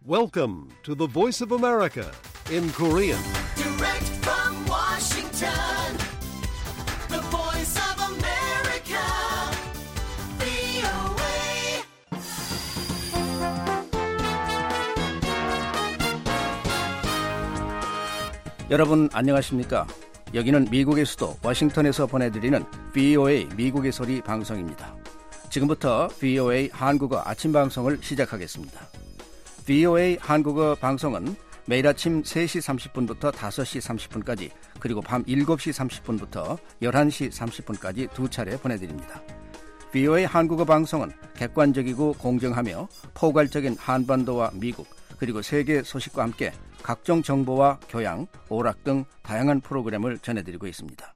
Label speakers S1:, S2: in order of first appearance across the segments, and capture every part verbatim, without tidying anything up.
S1: Welcome to the Voice of America in Korean.
S2: Direct from Washington, the Voice of America, 브이오에이.
S3: 여러분 안녕하십니까? 여기는 미국의 수도 워싱턴에서 보내드리는 브이오에이 미국의 소리 방송입니다. 지금부터 브이오에이 한국어 아침 방송을 시작하겠습니다. 브이오에이 한국어 방송은 매일 아침 세 시 삼십 분부터 다섯 시 삼십 분까지 그리고 밤 일곱 시 삼십 분부터 열한 시 삼십 분까지 두 차례 보내드립니다. 브이오에이 한국어 방송은 객관적이고 공정하며 포괄적인 한반도와 미국 그리고 세계 소식과 함께 각종 정보와 교양, 오락 등 다양한 프로그램을 전해드리고 있습니다.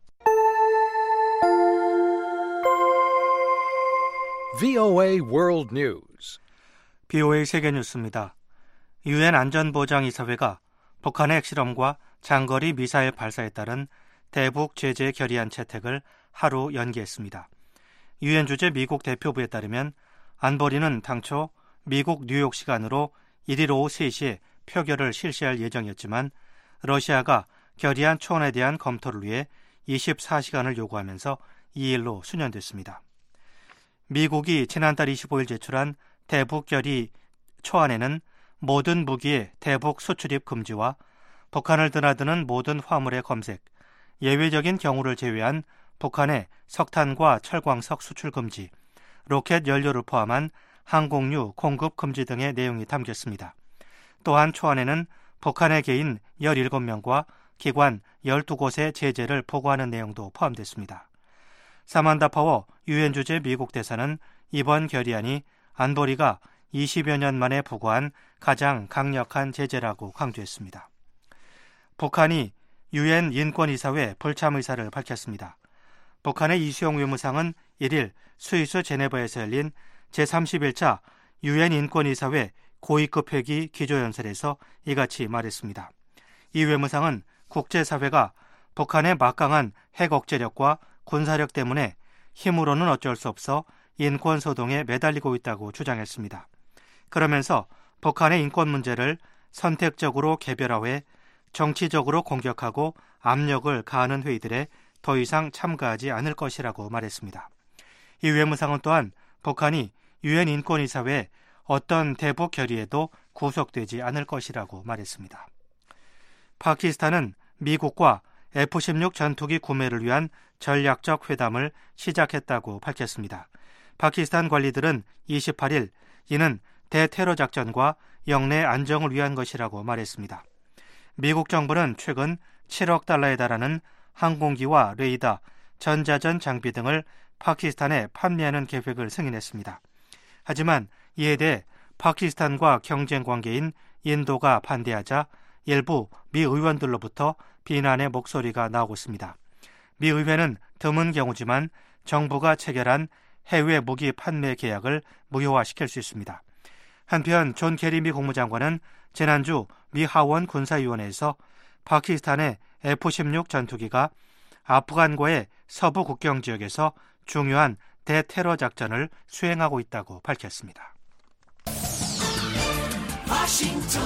S1: 브이오에이 World News.
S4: 브이오에이 세계 뉴스입니다. 유엔 안전보장이사회가 북한의 핵실험과 장거리 미사일 발사에 따른 대북 제재 결의안 채택을 하루 연기했습니다. 유엔 주재 미국 대표부에 따르면 안보리는 당초 미국 뉴욕 시간으로 일일 오후 세 시에 표결을 실시할 예정이었지만 러시아가 결의안 초안에 대한 검토를 위해 이십사 시간을 요구하면서 이 일로 수년됐습니다. 미국이 지난달 이십오 일 제출한 대북 결의 초안에는 모든 무기의 대북 수출입 금지와 북한을 드나드는 모든 화물의 검색, 예외적인 경우를 제외한 북한의 석탄과 철광석 수출 금지, 로켓 연료를 포함한 항공유 공급 금지 등의 내용이 담겼습니다. 또한 초안에는 북한의 개인 열일곱 명과 기관 열두 곳의 제재를 보고하는 내용도 포함됐습니다. 사만다 파워 유엔 주재 미국 대사는 이번 결의안이 안보리가 이십여 년 만에 부과한 가장 강력한 제재라고 강조했습니다. 북한이 유엔 인권이사회 불참 의사를 밝혔습니다. 북한의 이수용 외무상은 일 일 스위스 제네바에서 열린 제삼십일 차 유엔 인권이사회 고위급 회기 기조연설에서 이같이 말했습니다. 이 외무상은 국제사회가 북한의 막강한 핵 억제력과 군사력 때문에 힘으로는 어쩔 수 없어 인권 소동에 매달리고 있다고 주장했습니다. 그러면서 북한의 인권 문제를 선택적으로 개별화해 정치적으로 공격하고 압력을 가하는 회의들에 더 이상 참가하지 않을 것이라고 말했습니다. 이 외무상은 또한 북한이 유엔 인권이사회에 어떤 대북 결의에도 구속되지 않을 것이라고 말했습니다. 파키스탄은 미국과 에프 십육 전투기 구매를 위한 전략적 회담을 시작했다고 밝혔습니다. 파키스탄 관리들은 이십팔 일 이는 대테러 작전과 영내 안정을 위한 것이라고 말했습니다. 미국 정부는 최근 칠억 달러에 달하는 항공기와 레이더, 전자전 장비 등을 파키스탄에 판매하는 계획을 승인했습니다. 하지만 이에 대해 파키스탄과 경쟁 관계인 인도가 반대하자 일부 미 의원들로부터 비난의 목소리가 나오고 있습니다. 미 의회는 드문 경우지만 정부가 체결한 해외 무기 판매 계약을 무효화시킬 수 있습니다. 한편 존 케리 미 국무장관은 지난주 미 하원 군사위원회에서 파키스탄의 에프 십육 전투기가 아프간과의 서부 국경 지역에서 중요한 대테러 작전을 수행하고 있다고 밝혔습니다.
S2: 워싱턴,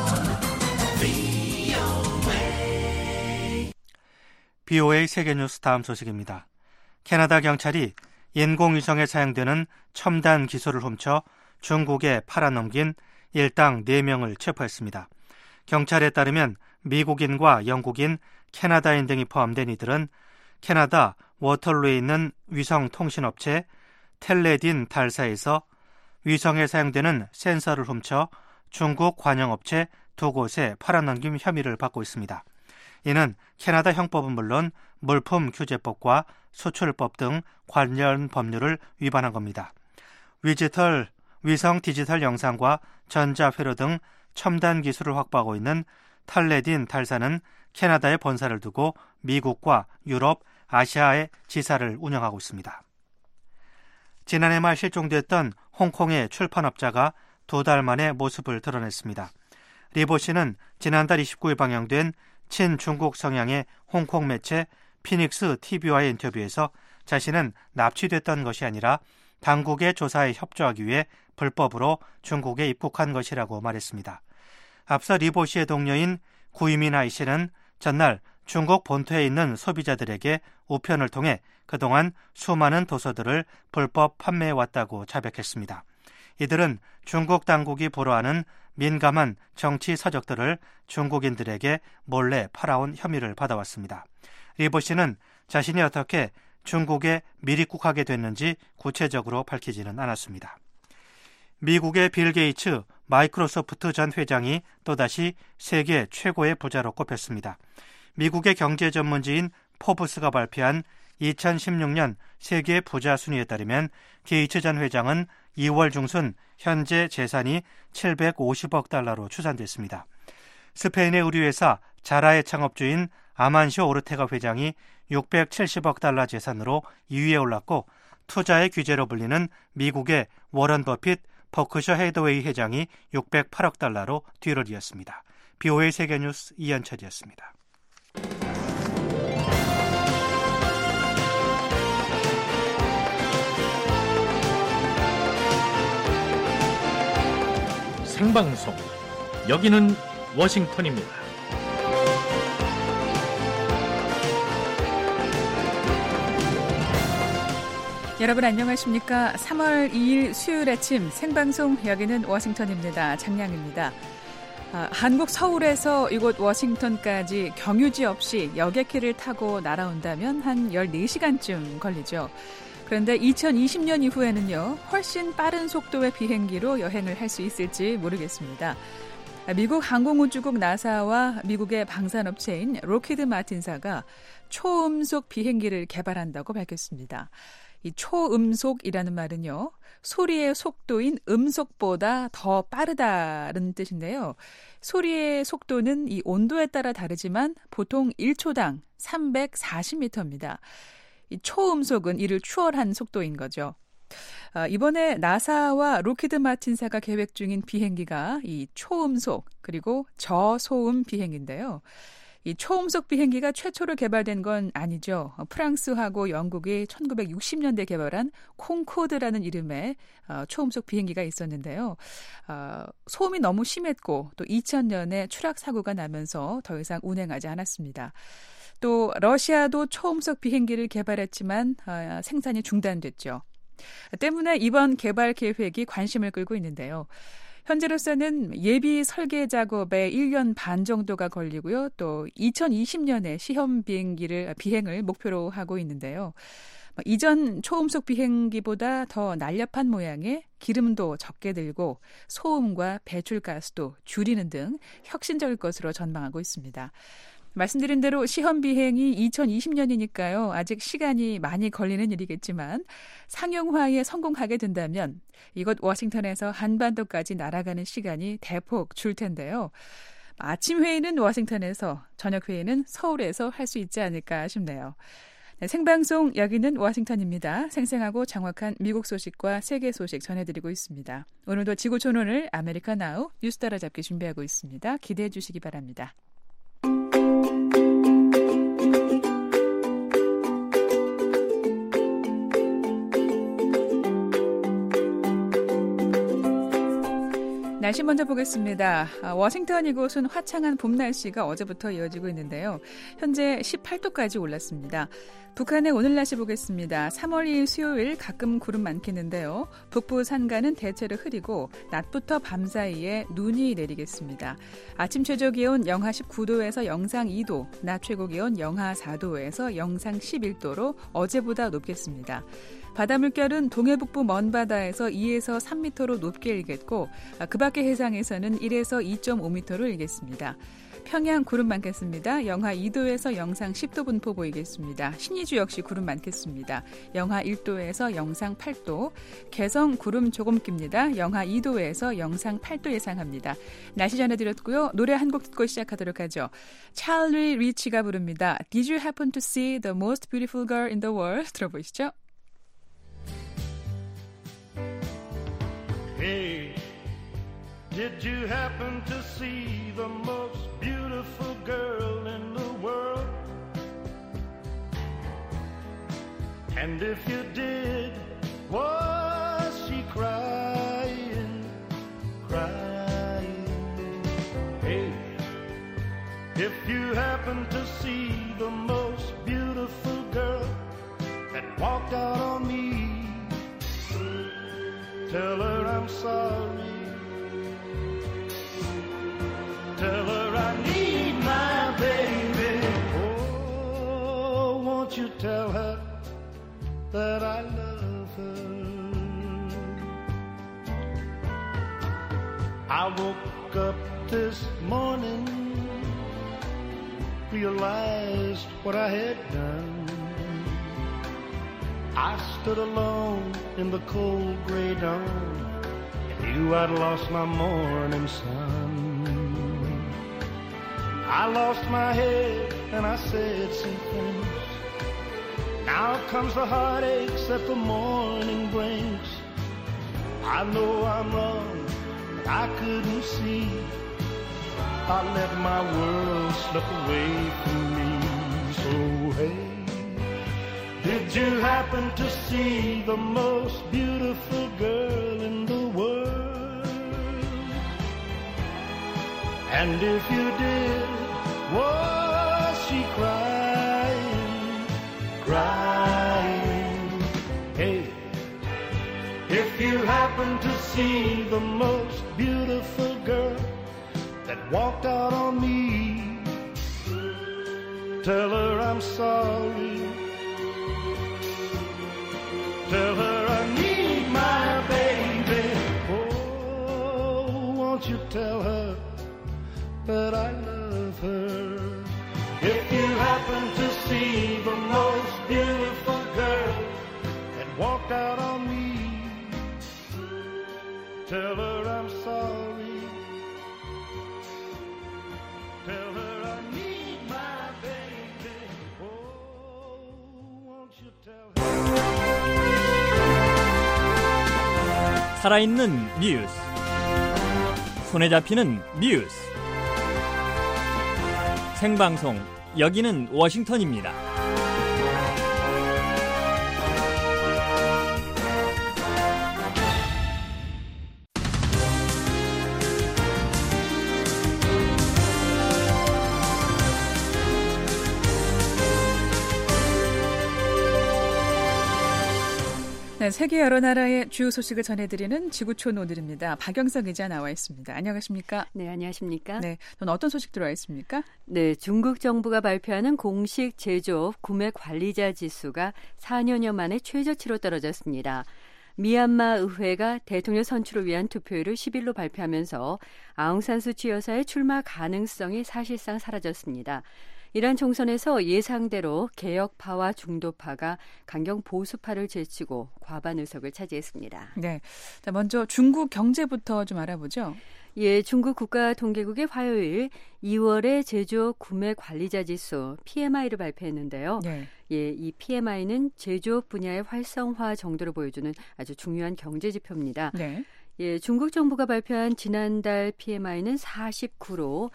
S2: 브이오에이.
S4: 브이오에이 세계뉴스 다음 소식입니다. 캐나다 경찰이 인공위성에 사용되는 첨단 기술을 훔쳐 중국에 팔아넘긴 일당 네 명을 체포했습니다. 경찰에 따르면 미국인과 영국인, 캐나다인 등이 포함된 이들은 캐나다 워털루에 있는 위성통신업체 텔레딘 달사에서 위성에 사용되는 센서를 훔쳐 중국 관영업체 두 곳에 팔아넘긴 혐의를 받고 있습니다. 이는 캐나다 형법은 물론 물품 규제법과 수출법 등 관련 법률을 위반한 겁니다. 위지털, 위성 디지털 영상과 전자회로 등 첨단 기술을 확보하고 있는 텔레딘 달사는 캐나다에 본사를 두고 미국과 유럽, 아시아의 지사를 운영하고 있습니다. 지난해 말 실종됐던 홍콩의 출판업자가 두 달 만에 모습을 드러냈습니다. 리보 씨는 지난달 이십구 일 방영된 친중국 성향의 홍콩 매체 피닉스 티비와의 인터뷰에서 자신은 납치됐던 것이 아니라 당국의 조사에 협조하기 위해 불법으로 중국에 입국한 것이라고 말했습니다. 앞서 리보 씨의 동료인 구이민하이 씨는 전날 중국 본토에 있는 소비자들에게 우편을 통해 그동안 수많은 도서들을 불법 판매해왔다고 자백했습니다. 이들은 중국 당국이 보로하는 민감한 정치 서적들을 중국인들에게 몰래 팔아온 혐의를 받아왔습니다. 리보 씨는 자신이 어떻게 중국에 밀입국하게 됐는지 구체적으로 밝히지는 않았습니다. 미국의 빌 게이츠 마이크로소프트 전 회장이 또다시 세계 최고의 부자로 꼽혔습니다. 미국의 경제 전문지인 포브스가 발표한 이천십육 년 세계 부자 순위에 따르면 게이츠 전 회장은 이월 중순 현재 재산이 칠백오십억 달러로 추산됐습니다. 스페인의 의류회사 자라의 창업주인 아만시오 오르테가 회장이 육백칠십억 달러 재산으로 이 위에 올랐고, 투자의 귀재로 불리는 미국의 워런 버핏 버크셔 해더웨이 회장이 육백팔억 달러로 뒤를 이었습니다. 비오에이 세계뉴스 이현철이었습니다.
S5: 생방송, 여기는 워싱턴입니다.
S6: 여러분 안녕하십니까? 삼월 이일 수요일 아침 생방송, 여기는 워싱턴입니다. 장량입니다. 아, 한국 서울에서 이곳 워싱턴까지 경유지 없이 여객기를 타고 날아온다면 한 열네 시간쯤 걸리죠. 그런데 이천이십 년 이후에는요, 훨씬 빠른 속도의 비행기로 여행을 할 수 있을지 모르겠습니다. 미국 항공우주국 나사와 미국의 방산업체인 로키드 마틴사가 초음속 비행기를 개발한다고 밝혔습니다. 이 초음속이라는 말은요, 소리의 속도인 음속보다 더 빠르다는 뜻인데요. 소리의 속도는 이 온도에 따라 다르지만 보통 일 초당 삼백사십 미터입니다. 이 초음속은 이를 추월한 속도인 거죠. 아, 이번에 나사와 로키드 마틴사가 계획 중인 비행기가 이 초음속 그리고 저소음 비행기인데요. 이 초음속 비행기가 최초로 개발된 건 아니죠. 프랑스하고 영국이 천구백육십 년대 개발한 콩코드라는 이름의 초음속 비행기가 있었는데요. 소음이 너무 심했고 또 이천 년에 추락 사고가 나면서 더 이상 운행하지 않았습니다. 또 러시아도 초음속 비행기를 개발했지만 생산이 중단됐죠. 때문에 이번 개발 계획이 관심을 끌고 있는데요. 현재로서는 예비 설계 작업에 일 년 반 정도가 걸리고요. 또 이천이십 년에 시험 비행기를 비행을 목표로 하고 있는데요. 이전 초음속 비행기보다 더 날렵한 모양에 기름도 적게 들고 소음과 배출가스도 줄이는 등 혁신적일 것으로 전망하고 있습니다. 말씀드린 대로 시험 비행이 이천이십 년이니까요. 아직 시간이 많이 걸리는 일이겠지만 상용화에 성공하게 된다면 이곳 워싱턴에서 한반도까지 날아가는 시간이 대폭 줄 텐데요. 아침 회의는 워싱턴에서, 저녁 회의는 서울에서 할 수 있지 않을까 싶네요. 네, 생방송, 여기는 워싱턴입니다. 생생하고 정확한 미국 소식과 세계 소식 전해드리고 있습니다. 오늘도 지구촌오늘 아메리카 나우 뉴스 따라잡기 준비하고 있습니다. 기대해 주시기 바랍니다. 날씨 먼저 보겠습니다. 워싱턴 이곳은 화창한 봄 날씨가 어제부터 이어지고 있는데요. 현재 십팔 도까지 올랐습니다. 북한의 오늘 날씨 보겠습니다. 삼월 이일 수요일 가끔 구름 많겠는데요. 북부 산간은 대체로 흐리고 낮부터 밤 사이에 눈이 내리겠습니다. 아침 최저 기온 영하 십구 도에서 영상 이 도, 낮 최고 기온 영하 사 도에서 영상 십일 도로 어제보다 높겠습니다. 바다 물결은 동해북부 먼바다에서 이에서 삼 미터로 높게 일겠고 그 밖의 해상에서는 일에서 이 점 오 미터로 일겠습니다. 평양 구름 많겠습니다. 영하 이 도에서 영상 십 도 분포 보이겠습니다. 신의주 역시 구름 많겠습니다. 영하 일 도에서 영상 팔 도. 개성 구름 조금 낍니다. 영하 이 도에서 영상 팔 도 예상합니다. 날씨 전해드렸고요. 노래 한 곡 듣고 시작하도록 하죠. 찰리 리치가 부릅니다. Did you happen to see the most beautiful girl in the world? 들어보시죠.
S7: Hey, did you happen to see the most beautiful girl in the world? And if you did, was she crying, crying? If you happen to see the most beautiful girl that walked out on me, tell her I'm sorry. Tell her I need my baby. Oh, won't you tell her that I love her? I woke up this morning, realized what I had done. I stood alone in the cold gray dawn and knew I'd lost my morning sun. I lost my head and I said some things. Now comes the heartaches that the morning brings. I know I'm wrong, but I couldn't see. I let my world slip away from me. So hey, did you happen to see the most beautiful girl in the world? And if you did, was she crying, crying? Hey, if you happen to see the most beautiful girl that walked out on me, tell her I'm sorry. Tell her I need my baby. Oh, won't you tell her that I love her? If you happen to see the most beautiful girl that walked out on me, tell her I'm sorry. Tell her I need my baby. Oh, won't you tell her?
S8: 살아있는 뉴스, 손에 잡히는 뉴스, 생방송, 여기는 워싱턴입니다.
S6: 네, 세계 여러 나라의 주요 소식을 전해드리는 지구촌 오늘입니다. 박영석 기자 나와 있습니다. 안녕하십니까?
S9: 네, 안녕하십니까?
S6: 네, 오늘 어떤 소식 들어와 있습니까?
S9: 네, 중국 정부가 발표하는 공식 제조업 구매 관리자 지수가 사 년여 만에 최저치로 떨어졌습니다. 미얀마 의회가 대통령 선출을 위한 투표율을 십 일로 발표하면서 아웅산 수치 여사의 출마 가능성이 사실상 사라졌습니다. 이란 총선에서 예상대로 개혁파와 중도파가 강경 보수파를 제치고 과반 의석을 차지했습니다.
S6: 네, 자, 먼저 중국 경제부터 좀 알아보죠.
S9: 예, 중국 국가통계국이 화요일 이월의 제조업 구매 관리자 지수 피엠아이를 발표했는데요.
S6: 네.
S9: 예, 이 피엠아이는 제조업 분야의 활성화 정도를 보여주는 아주 중요한 경제 지표입니다.
S6: 네.
S9: 예, 중국 정부가 발표한 지난달 피엠아이는 사십구로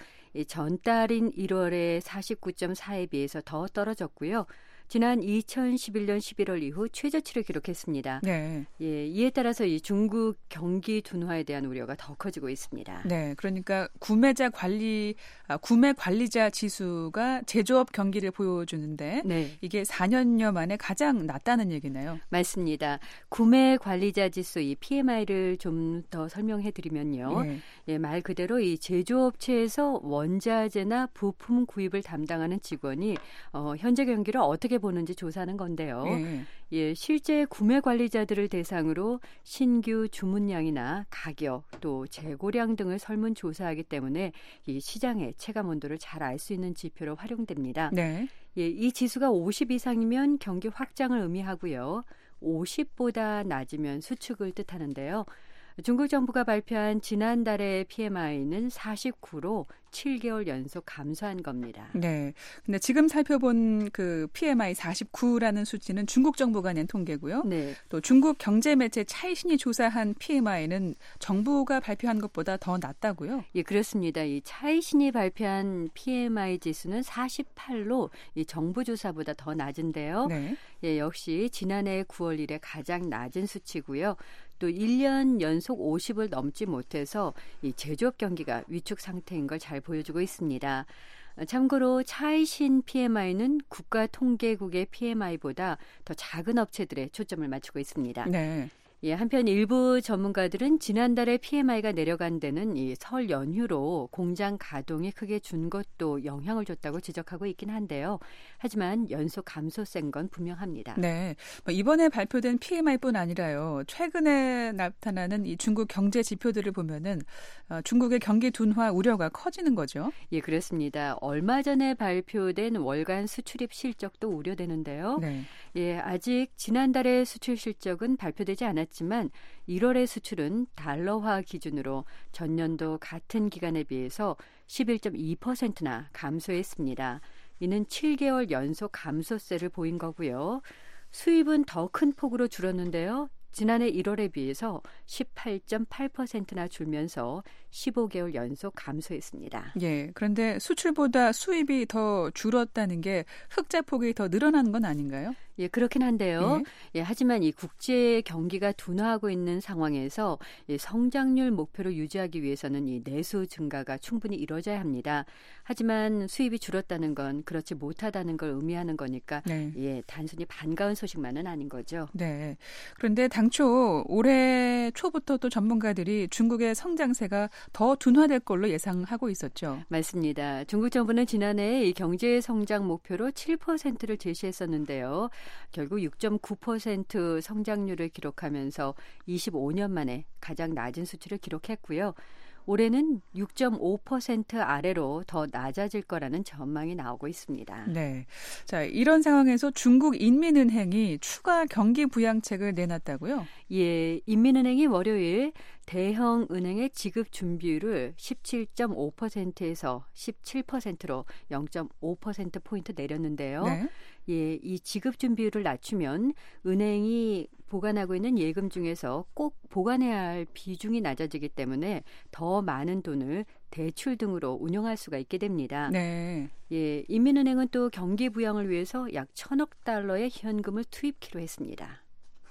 S9: 전달인 일월의 사십구 점 사에 비해서 더 떨어졌고요. 지난 이천십일 년 십일월 이후 최저치를 기록했습니다.
S6: 네.
S9: 예, 이에 따라서 이 중국 경기 둔화에 대한 우려가 더 커지고 있습니다.
S6: 네, 그러니까 구매자 관리, 아, 구매 관리자 지수가 제조업 경기를 보여주는데
S9: 네.
S6: 이게 사 년여 만에 가장 낮다는 얘기네요.
S9: 맞습니다. 구매 관리자 지수 이 피엠아이를 좀 더 설명해 드리면요.
S6: 네.
S9: 예, 말 그대로 이 제조업체에서 원자재나 부품 구입을 담당하는 직원이 어, 현재 경기를 어떻게 보는지 조사하는 건데요.
S6: 네.
S9: 예, 실제 구매 관리자들을 대상으로 신규 주문량이나 가격 또 재고량 등을 설문 조사하기 때문에 이 시장의 체감 온도를 잘 알 수 있는 지표로 활용됩니다.
S6: 네.
S9: 예, 이 지수가 오십 이상이면 경기 확장을 의미하고요. 오십보다 낮으면 수축을 뜻하는데요. 중국 정부가 발표한 지난달의 피엠아이는 사십구로 칠 개월 연속 감소한 겁니다.
S6: 네. 근데 지금 살펴본 그 피엠아이 사십구라는 수치는 중국 정부가 낸 통계고요.
S9: 네.
S6: 또 중국 경제 매체 차이신이 조사한 피엠아이는 정부가 발표한 것보다 더 낮다고요?
S9: 예, 그렇습니다. 이 차이신이 발표한 피엠아이 지수는 사십팔로 이 정부 조사보다 더 낮은데요.
S6: 네.
S9: 예, 역시 지난해 구월 일에 가장 낮은 수치고요. 또 일 년 연속 오십을 넘지 못해서 이 제조업 경기가 위축 상태인 걸 잘 보여주고 있습니다. 참고로 차이신 피엠아이는 국가통계국의 피엠아이보다 더 작은 업체들에 초점을 맞추고 있습니다.
S6: 네.
S9: 예, 한편 일부 전문가들은 지난달에 피엠아이가 내려간 데는 이 설 연휴로 공장 가동이 크게 준 것도 영향을 줬다고 지적하고 있긴 한데요. 하지만 연속 감소세인 건 분명합니다.
S6: 네, 뭐 이번에 발표된 피엠아이뿐 아니라요. 최근에 나타나는 이 중국 경제 지표들을 보면은 어, 중국의 경기 둔화 우려가 커지는 거죠.
S9: 예, 그렇습니다. 얼마 전에 발표된 월간 수출입 실적도 우려되는데요.
S6: 네.
S9: 예, 아직 지난달의 수출 실적은 발표되지 않았지만 일월의 수출은 달러화 기준으로 전년도 같은 기간에 비해서 십일 점 이 퍼센트나 감소했습니다. 이는 칠 개월 연속 감소세를 보인 거고요. 수입은 더 큰 폭으로 줄었는데요. 지난해 일월에 비해서 십팔 점 팔 퍼센트나 줄면서 십오 개월 연속 감소했습니다.
S6: 예, 그런데 수출보다 수입이 더 줄었다는 게 흑자 폭이 더 늘어나는 건 아닌가요?
S9: 예, 그렇긴 한데요.
S6: 예.
S9: 예, 하지만 이 국제 경기가 둔화하고 있는 상황에서 이 성장률 목표를 유지하기 위해서는 이 내수 증가가 충분히 이루어져야 합니다. 하지만 수입이 줄었다는 건 그렇지 못하다는 걸 의미하는 거니까
S6: 네.
S9: 예, 단순히 반가운 소식만은 아닌 거죠.
S6: 네. 그런데 당초 올해 초부터 또 전문가들이 중국의 성장세가 더 둔화될 걸로 예상하고 있었죠.
S9: 맞습니다. 중국 정부는 지난해 이 경제 성장 목표로 칠 퍼센트를 제시했었는데요. 결국 육 점 구 퍼센트 성장률을 기록하면서 이십오 년 만에 가장 낮은 수치를 기록했고요. 올해는 육 점 오 퍼센트 아래로 더 낮아질 거라는 전망이 나오고 있습니다.
S6: 네. 자, 이런 상황에서 중국 인민은행이 추가 경기 부양책을 내놨다고요?
S9: 예, 인민은행이 월요일 대형 은행의 지급 준비율을 십칠 점 오 퍼센트에서 십칠 퍼센트로 영 점 오 퍼센트 포인트 내렸는데요.
S6: 네.
S9: 예, 이 지급 준비율을 낮추면 은행이 보관하고 있는 예금 중에서 꼭 보관해야 할 비중이 낮아지기 때문에 더 많은 돈을 대출 등으로 운용할 수가 있게 됩니다.
S6: 네.
S9: 예, 인민은행은 또 경기 부양을 위해서 약 천억 달러의 현금을 투입키로 했습니다.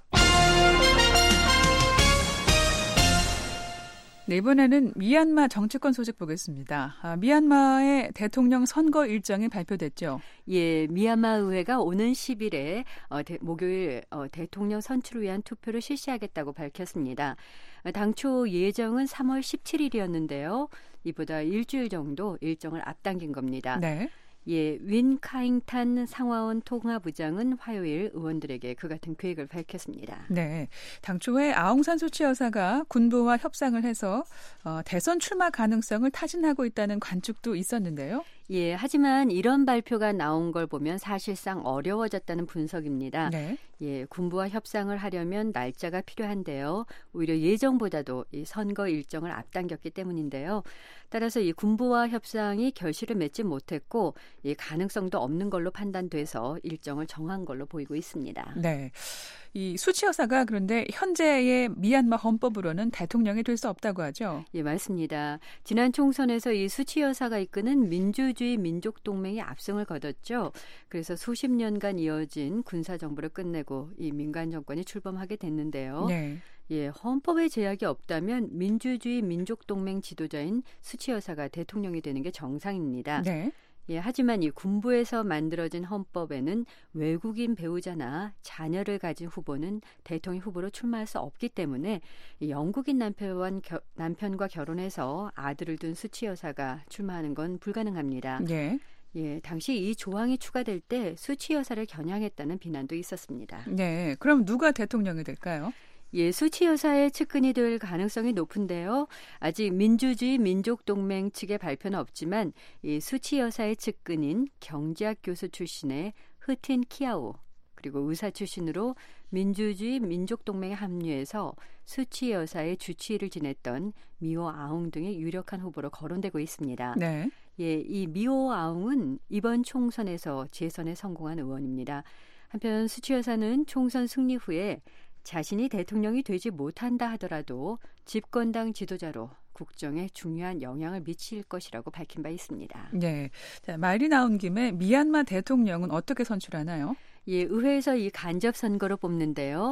S6: 네, 이번에는 미얀마 정치권 소식 보겠습니다. 아, 미얀마의 대통령 선거 일정이 발표됐죠.
S9: 예, 미얀마 의회가 오는 십 일에 어, 대, 목요일 어, 대통령 선출을 위한 투표를 실시하겠다고 밝혔습니다. 어, 당초 예정은 삼월 십칠일이었는데요. 이보다 일주일 정도 일정을 앞당긴 겁니다.
S6: 네.
S9: 예, 윈 카잉탄 상하원 통화부장은 화요일 의원들에게 그 같은 계획을 밝혔습니다.
S6: 네, 당초에 아웅산 수치 여사가 군부와 협상을 해서 어, 대선 출마 가능성을 타진하고 있다는 관측도 있었는데요.
S9: 예, 하지만 이런 발표가 나온 걸 보면 사실상 어려워졌다는 분석입니다.
S6: 네.
S9: 예, 군부와 협상을 하려면 날짜가 필요한데요. 오히려 예정보다도 이 선거 일정을 앞당겼기 때문인데요. 따라서 이 군부와 협상이 결실을 맺지 못했고 이 가능성도 없는 걸로 판단돼서 일정을 정한 걸로 보이고 있습니다.
S6: 네. 이 수치 여사가 그런데 현재의 미얀마 헌법으로는 대통령이 될 수 없다고 하죠.
S9: 예, 맞습니다. 지난 총선에서 이 수치 여사가 이끄는 민주주의 민족동맹이 압승을 거뒀죠. 그래서 수십 년간 이어진 군사정부를 끝내고 이 민간 정권이 출범하게 됐는데요.
S6: 네.
S9: 예, 헌법에 제약이 없다면 민주주의 민족동맹 지도자인 수치 여사가 대통령이 되는 게 정상입니다.
S6: 네.
S9: 예, 하지만 이 군부에서 만들어진 헌법에는 외국인 배우자나 자녀를 가진 후보는 대통령 후보로 출마할 수 없기 때문에 이 영국인 남편, 겨, 남편과 결혼해서 아들을 둔 수치 여사가 출마하는 건 불가능합니다.
S6: 네.
S9: 예, 당시 이 조항이 추가될 때 수치 여사를 겨냥했다는 비난도 있었습니다.
S6: 네. 그럼 누가 대통령이 될까요?
S9: 예, 수치 여사의 측근이 될 가능성이 높은데요. 아직 민주주의 민족동맹 측의 발표는 없지만 이 수치 여사의 측근인 경제학 교수 출신의 흐틴 키아오 그리고 의사 출신으로 민주주의 민족동맹에 합류해서 수치 여사의 주치의를 지냈던 미오 아웅 등의 유력한 후보로 거론되고 있습니다.
S6: 네.
S9: 예, 이 미오 아웅은 이번 총선에서 재선에 성공한 의원입니다. 한편 수치 여사는 총선 승리 후에 자신이 대통령이 되지 못한다 하더라도 집권당 지도자로 국정에 중요한 영향을 미칠 것이라고 밝힌 바 있습니다.
S6: 네. 자, 말이 나온 김에 미얀마 대통령은 어떻게 선출하나요?
S9: 예, 의회에서 이 간접 선거로 뽑는데요.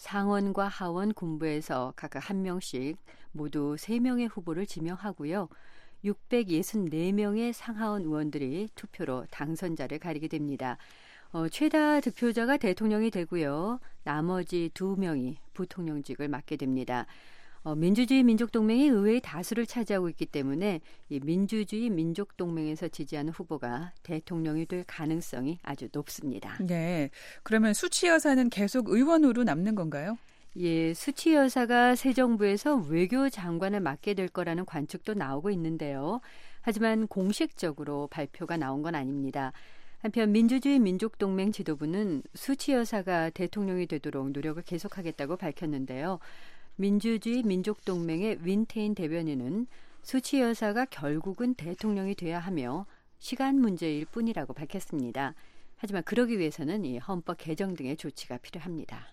S9: 상원과 하원 군부에서 각각 한 명씩 모두 세 명의 후보를 지명하고요. 육백육십사 명의 상하원 의원들이 투표로 당선자를 가리게 됩니다. 어, 최다 득표자가 대통령이 되고요. 나머지 두 명이 부통령직을 맡게 됩니다. 어, 민주주의 민족동맹이 의회의 다수를 차지하고 있기 때문에 이 민주주의 민족동맹에서 지지하는 후보가 대통령이 될 가능성이 아주 높습니다.
S6: 네, 그러면 수치 여사는 계속 의원으로 남는 건가요?
S9: 예, 수치 여사가 새 정부에서 외교장관을 맡게 될 거라는 관측도 나오고 있는데요. 하지만 공식적으로 발표가 나온 건 아닙니다. 한편 민주주의 민족동맹 지도부는 수치 여사가 대통령이 되도록 노력을 계속하겠다고 밝혔는데요. 민주주의 민족동맹의 윈테인 대변인은 수치 여사가 결국은 대통령이 돼야 하며 시간 문제일 뿐이라고 밝혔습니다. 하지만 그러기 위해서는 이 헌법 개정 등의 조치가 필요합니다.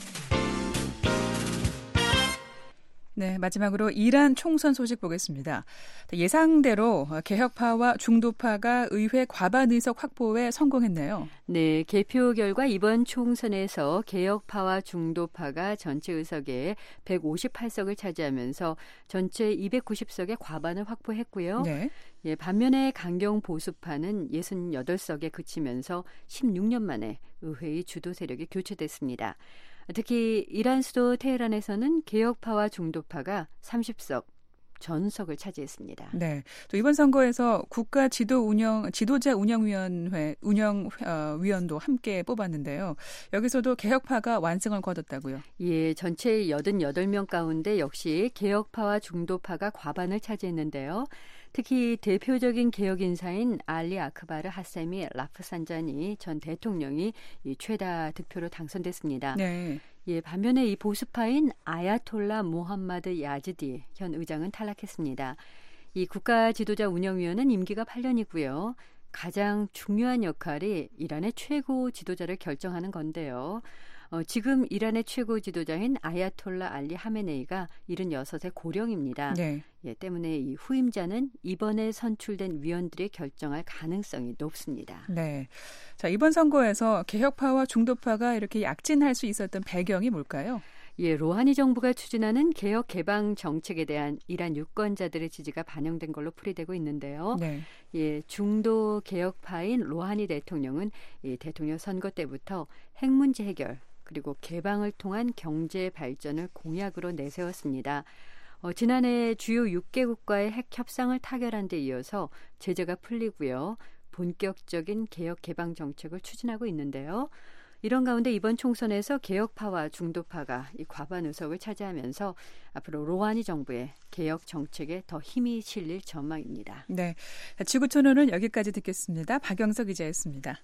S6: 네, 마지막으로 이란 총선 소식 보겠습니다. 예상대로 개혁파와 중도파가 의회 과반 의석 확보에 성공했네요.
S9: 네, 개표 결과 이번 총선에서 개혁파와 중도파가 전체 의석의 백오십팔 석을 차지하면서 전체 이백구십 석의 과반을 확보했고요.
S6: 네.
S9: 예, 반면에 강경 보수파는 육십팔 석에 그치면서 십육 년 만에 의회의 주도 세력이 교체됐습니다. 특히 이란 수도 테헤란에서는 개혁파와 중도파가 삼십 석 전석을 차지했습니다.
S6: 네, 또 이번 선거에서 국가 지도 운영 지도자 운영위원회 운영위원도 함께 뽑았는데요. 여기서도 개혁파가 완승을 거뒀다고요?
S9: 예, 전체 팔십팔 명 가운데 역시 개혁파와 중도파가 과반을 차지했는데요. 특히 대표적인 개혁 인사인 알리 아크바르 하세미 라프산자니 전 대통령이 이 최다 득표로 당선됐습니다.
S6: 네.
S9: 예, 반면에 이 보수파인 아야톨라 모함마드 야즈디 현 의장은 탈락했습니다. 이 국가 지도자 운영위원은 임기가 팔 년이고요. 가장 중요한 역할이 이란의 최고 지도자를 결정하는 건데요. 어, 지금 이란의 최고 지도자인 아야톨라 알리 하메네이가 칠십육의 고령입니다.
S6: 네.
S9: 예, 때문에 이 후임자는 이번에 선출된 위원들이 결정할 가능성이 높습니다.
S6: 네. 자, 이번 선거에서 개혁파와 중도파가 이렇게 약진할 수 있었던 배경이 뭘까요?
S9: 예, 로하니 정부가 추진하는 개혁 개방 정책에 대한 이란 유권자들의 지지가 반영된 걸로 풀이되고 있는데요.
S6: 네.
S9: 예, 중도 개혁파인 로하니 대통령은 이 대통령 선거 때부터 핵 문제 해결 그리고 개방을 통한 경제 발전을 공약으로 내세웠습니다. 어, 지난해 주요 육 개국과의 핵 협상을 타결한 데 이어서 제재가 풀리고요. 본격적인 개혁 개방 정책을 추진하고 있는데요. 이런 가운데 이번 총선에서 개혁파와 중도파가 이 과반 의석을 차지하면서 앞으로 로하니 정부의 개혁 정책에 더 힘이 실릴 전망입니다.
S6: 네, 지구촌호는 여기까지 듣겠습니다. 박영석 기자였습니다.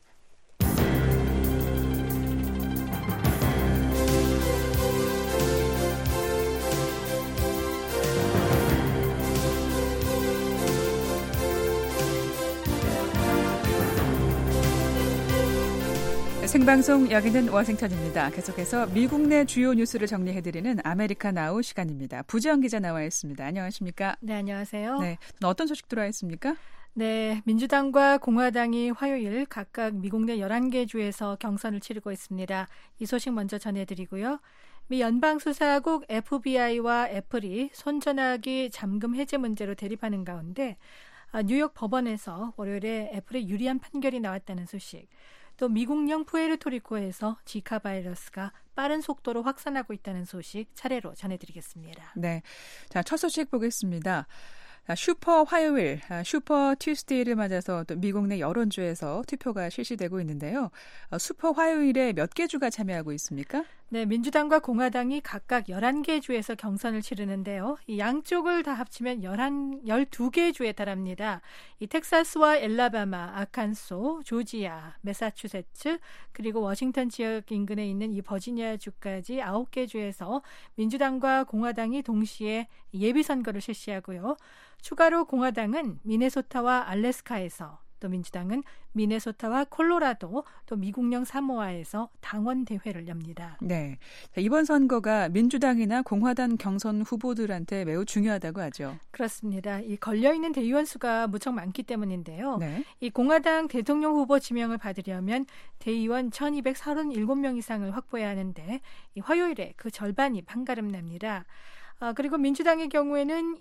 S6: 생방송 여기는 워싱턴입니다. 계속해서 미국 내 주요 뉴스를 정리해드리는 아메리카 나우 시간입니다. 부지영 기자 나와 있습니다. 안녕하십니까?
S10: 네, 안녕하세요.
S6: 네, 어떤 소식 들어와 있습니까?
S10: 네, 민주당과 공화당이 화요일 각각 미국 내 열한 개 주에서 경선을 치르고 있습니다. 이 소식 먼저 전해드리고요. 미 연방수사국 에프비아이와 애플이 손전화기 잠금 해제 문제로 대립하는 가운데 뉴욕 법원에서 월요일에 애플에 유리한 판결이 나왔다는 소식, 또 미국령 푸에르토리코에서 지카 바이러스가 빠른 속도로 확산하고 있다는 소식 차례로 전해드리겠습니다.
S6: 네, 자, 첫 소식 보겠습니다. 슈퍼 화요일, 슈퍼 튜스데이를 맞아서 또 미국 내 여론주에서 투표가 실시되고 있는데요. 슈퍼 화요일에 몇 개 주가 참여하고 있습니까?
S10: 네, 민주당과 공화당이 각각 열한 개 주에서 경선을 치르는데요. 이 양쪽을 다 합치면 열두 개 주에 달합니다. 이 텍사스와 엘라바마, 아칸소, 조지아, 매사추세츠, 그리고 워싱턴 지역 인근에 있는 이 버지니아 주까지 아홉 개 주에서 민주당과 공화당이 동시에 예비선거를 실시하고요. 추가로 공화당은 미네소타와 알래스카에서, 또 민주당은 미네소타와 콜로라도, 또 미국령 사모아에서 당원 대회를 엽니다.
S6: 네, 이번 선거가 민주당이나 공화당 경선 후보들한테 매우 중요하다고 하죠.
S10: 그렇습니다. 이 걸려있는 대의원 수가 무척 많기 때문인데요.
S6: 네.
S10: 이 공화당 대통령 후보 지명을 받으려면 대의원 천이백삼십칠 명 이상을 확보해야 하는데 이 화요일에 그 절반이 판가름 납니다. 아, 그리고 민주당의 경우에는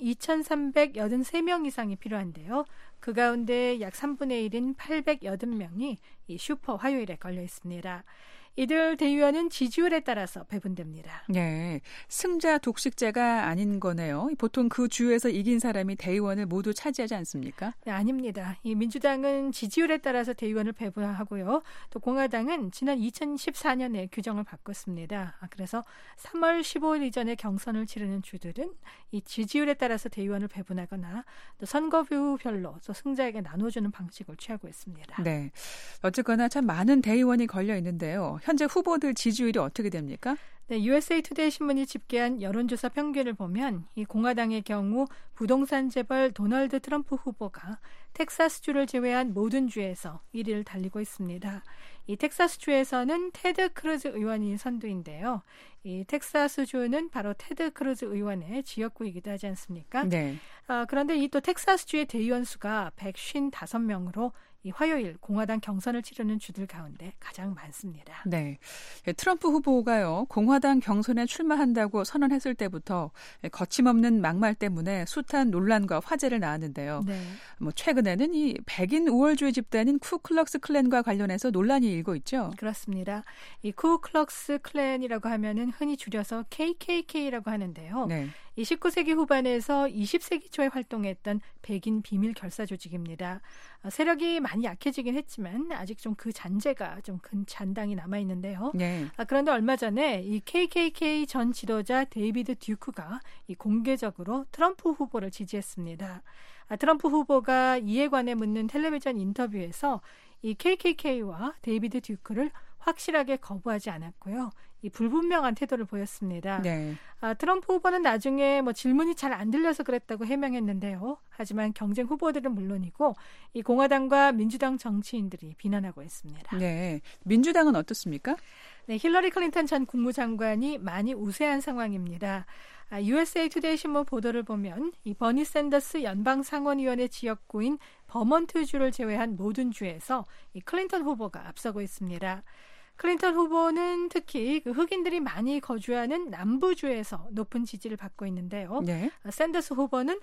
S10: 이천삼백팔십삼 명 이상이 필요한데요. 그 가운데 약 삼분의 일인 팔백팔십 명이 이 슈퍼 화요일에 걸려 있습니다. 이들 대의원은 지지율에 따라서 배분됩니다.
S6: 네, 승자 독식자가 아닌 거네요. 보통 그 주에서 이긴 사람이 대의원을 모두 차지하지 않습니까?
S10: 네, 아닙니다. 이 민주당은 지지율에 따라서 대의원을 배분하고요. 또 공화당은 지난 이천십사 년에 규정을 바꿨습니다. 그래서 삼월 십오일 이전에 경선을 치르는 주들은 이 지지율에 따라서 대의원을 배분하거나 또 선거구별로 또 승자에게 나눠주는 방식을 취하고 있습니다.
S6: 네, 어쨌거나 참 많은 대의원이 걸려 있는데요. 현재 후보들 지지율이 어떻게 됩니까?
S10: 네, 유에스에이 투데이 신문이 집계한 여론조사 평균을 보면 이 공화당의 경우 부동산 재벌 도널드 트럼프 후보가 텍사스주를 제외한 모든 주에서 일 위를 달리고 있습니다. 이 텍사스주에서는 테드 크루즈 의원이 선두인데요. 이 텍사스주는 바로 테드 크루즈 의원의 지역구이기도 하지 않습니까?
S6: 네.
S10: 아, 그런데 이 또 텍사스주의 대의원 수가 백오십오 명으로 이 화요일 공화당 경선을 치르는 주들 가운데 가장 많습니다.
S6: 네, 트럼프 후보가요 공화당 경선에 출마한다고 선언했을 때부터 거침없는 막말 때문에 숱한 논란과 화제를 낳았는데요.
S10: 네.
S6: 뭐 최근에는 이 백인 우월주의 집단인 쿠클럭스 클랜과 관련해서 논란이 일고 있죠.
S10: 그렇습니다. 이 쿠클럭스 클랜이라고 하면은 흔히 줄여서 케이케이케이라고 하는데요.
S6: 네.
S10: 이 십구 세기 후반에서 이십 세기 초에 활동했던 백인 비밀 결사 조직입니다. 세력이 많이 약해지긴 했지만 아직 좀 그 잔재가 좀 큰 잔당이 남아 있는데요.
S6: 네.
S10: 아, 그런데 얼마 전에 이 케이케이케이 전 지도자 데이비드 듀크가 이 공개적으로 트럼프 후보를 지지했습니다. 아, 트럼프 후보가 이에 관해 묻는 텔레비전 인터뷰에서 이 케이케이케이와 데이비드 듀크를 확실하게 거부하지 않았고요. 이 불분명한 태도를 보였습니다.
S6: 네.
S10: 아, 트럼프 후보는 나중에 뭐 질문이 잘 안 들려서 그랬다고 해명했는데요. 하지만 경쟁 후보들은 물론이고 이 공화당과 민주당 정치인들이 비난하고 있습니다.
S6: 네. 민주당은 어떻습니까?
S10: 네, 힐러리 클린턴 전 국무장관이 많이 우세한 상황입니다. 아, 유에스에이 투데이 신문 보도를 보면 이 버니 샌더스 연방 상원의원의 지역구인 버먼트주를 제외한 모든 주에서 이 클린턴 후보가 앞서고 있습니다. 클린턴 후보는 특히 그 흑인들이 많이 거주하는 남부주에서 높은 지지를 받고 있는데요.
S6: 네.
S10: 샌더스 후보는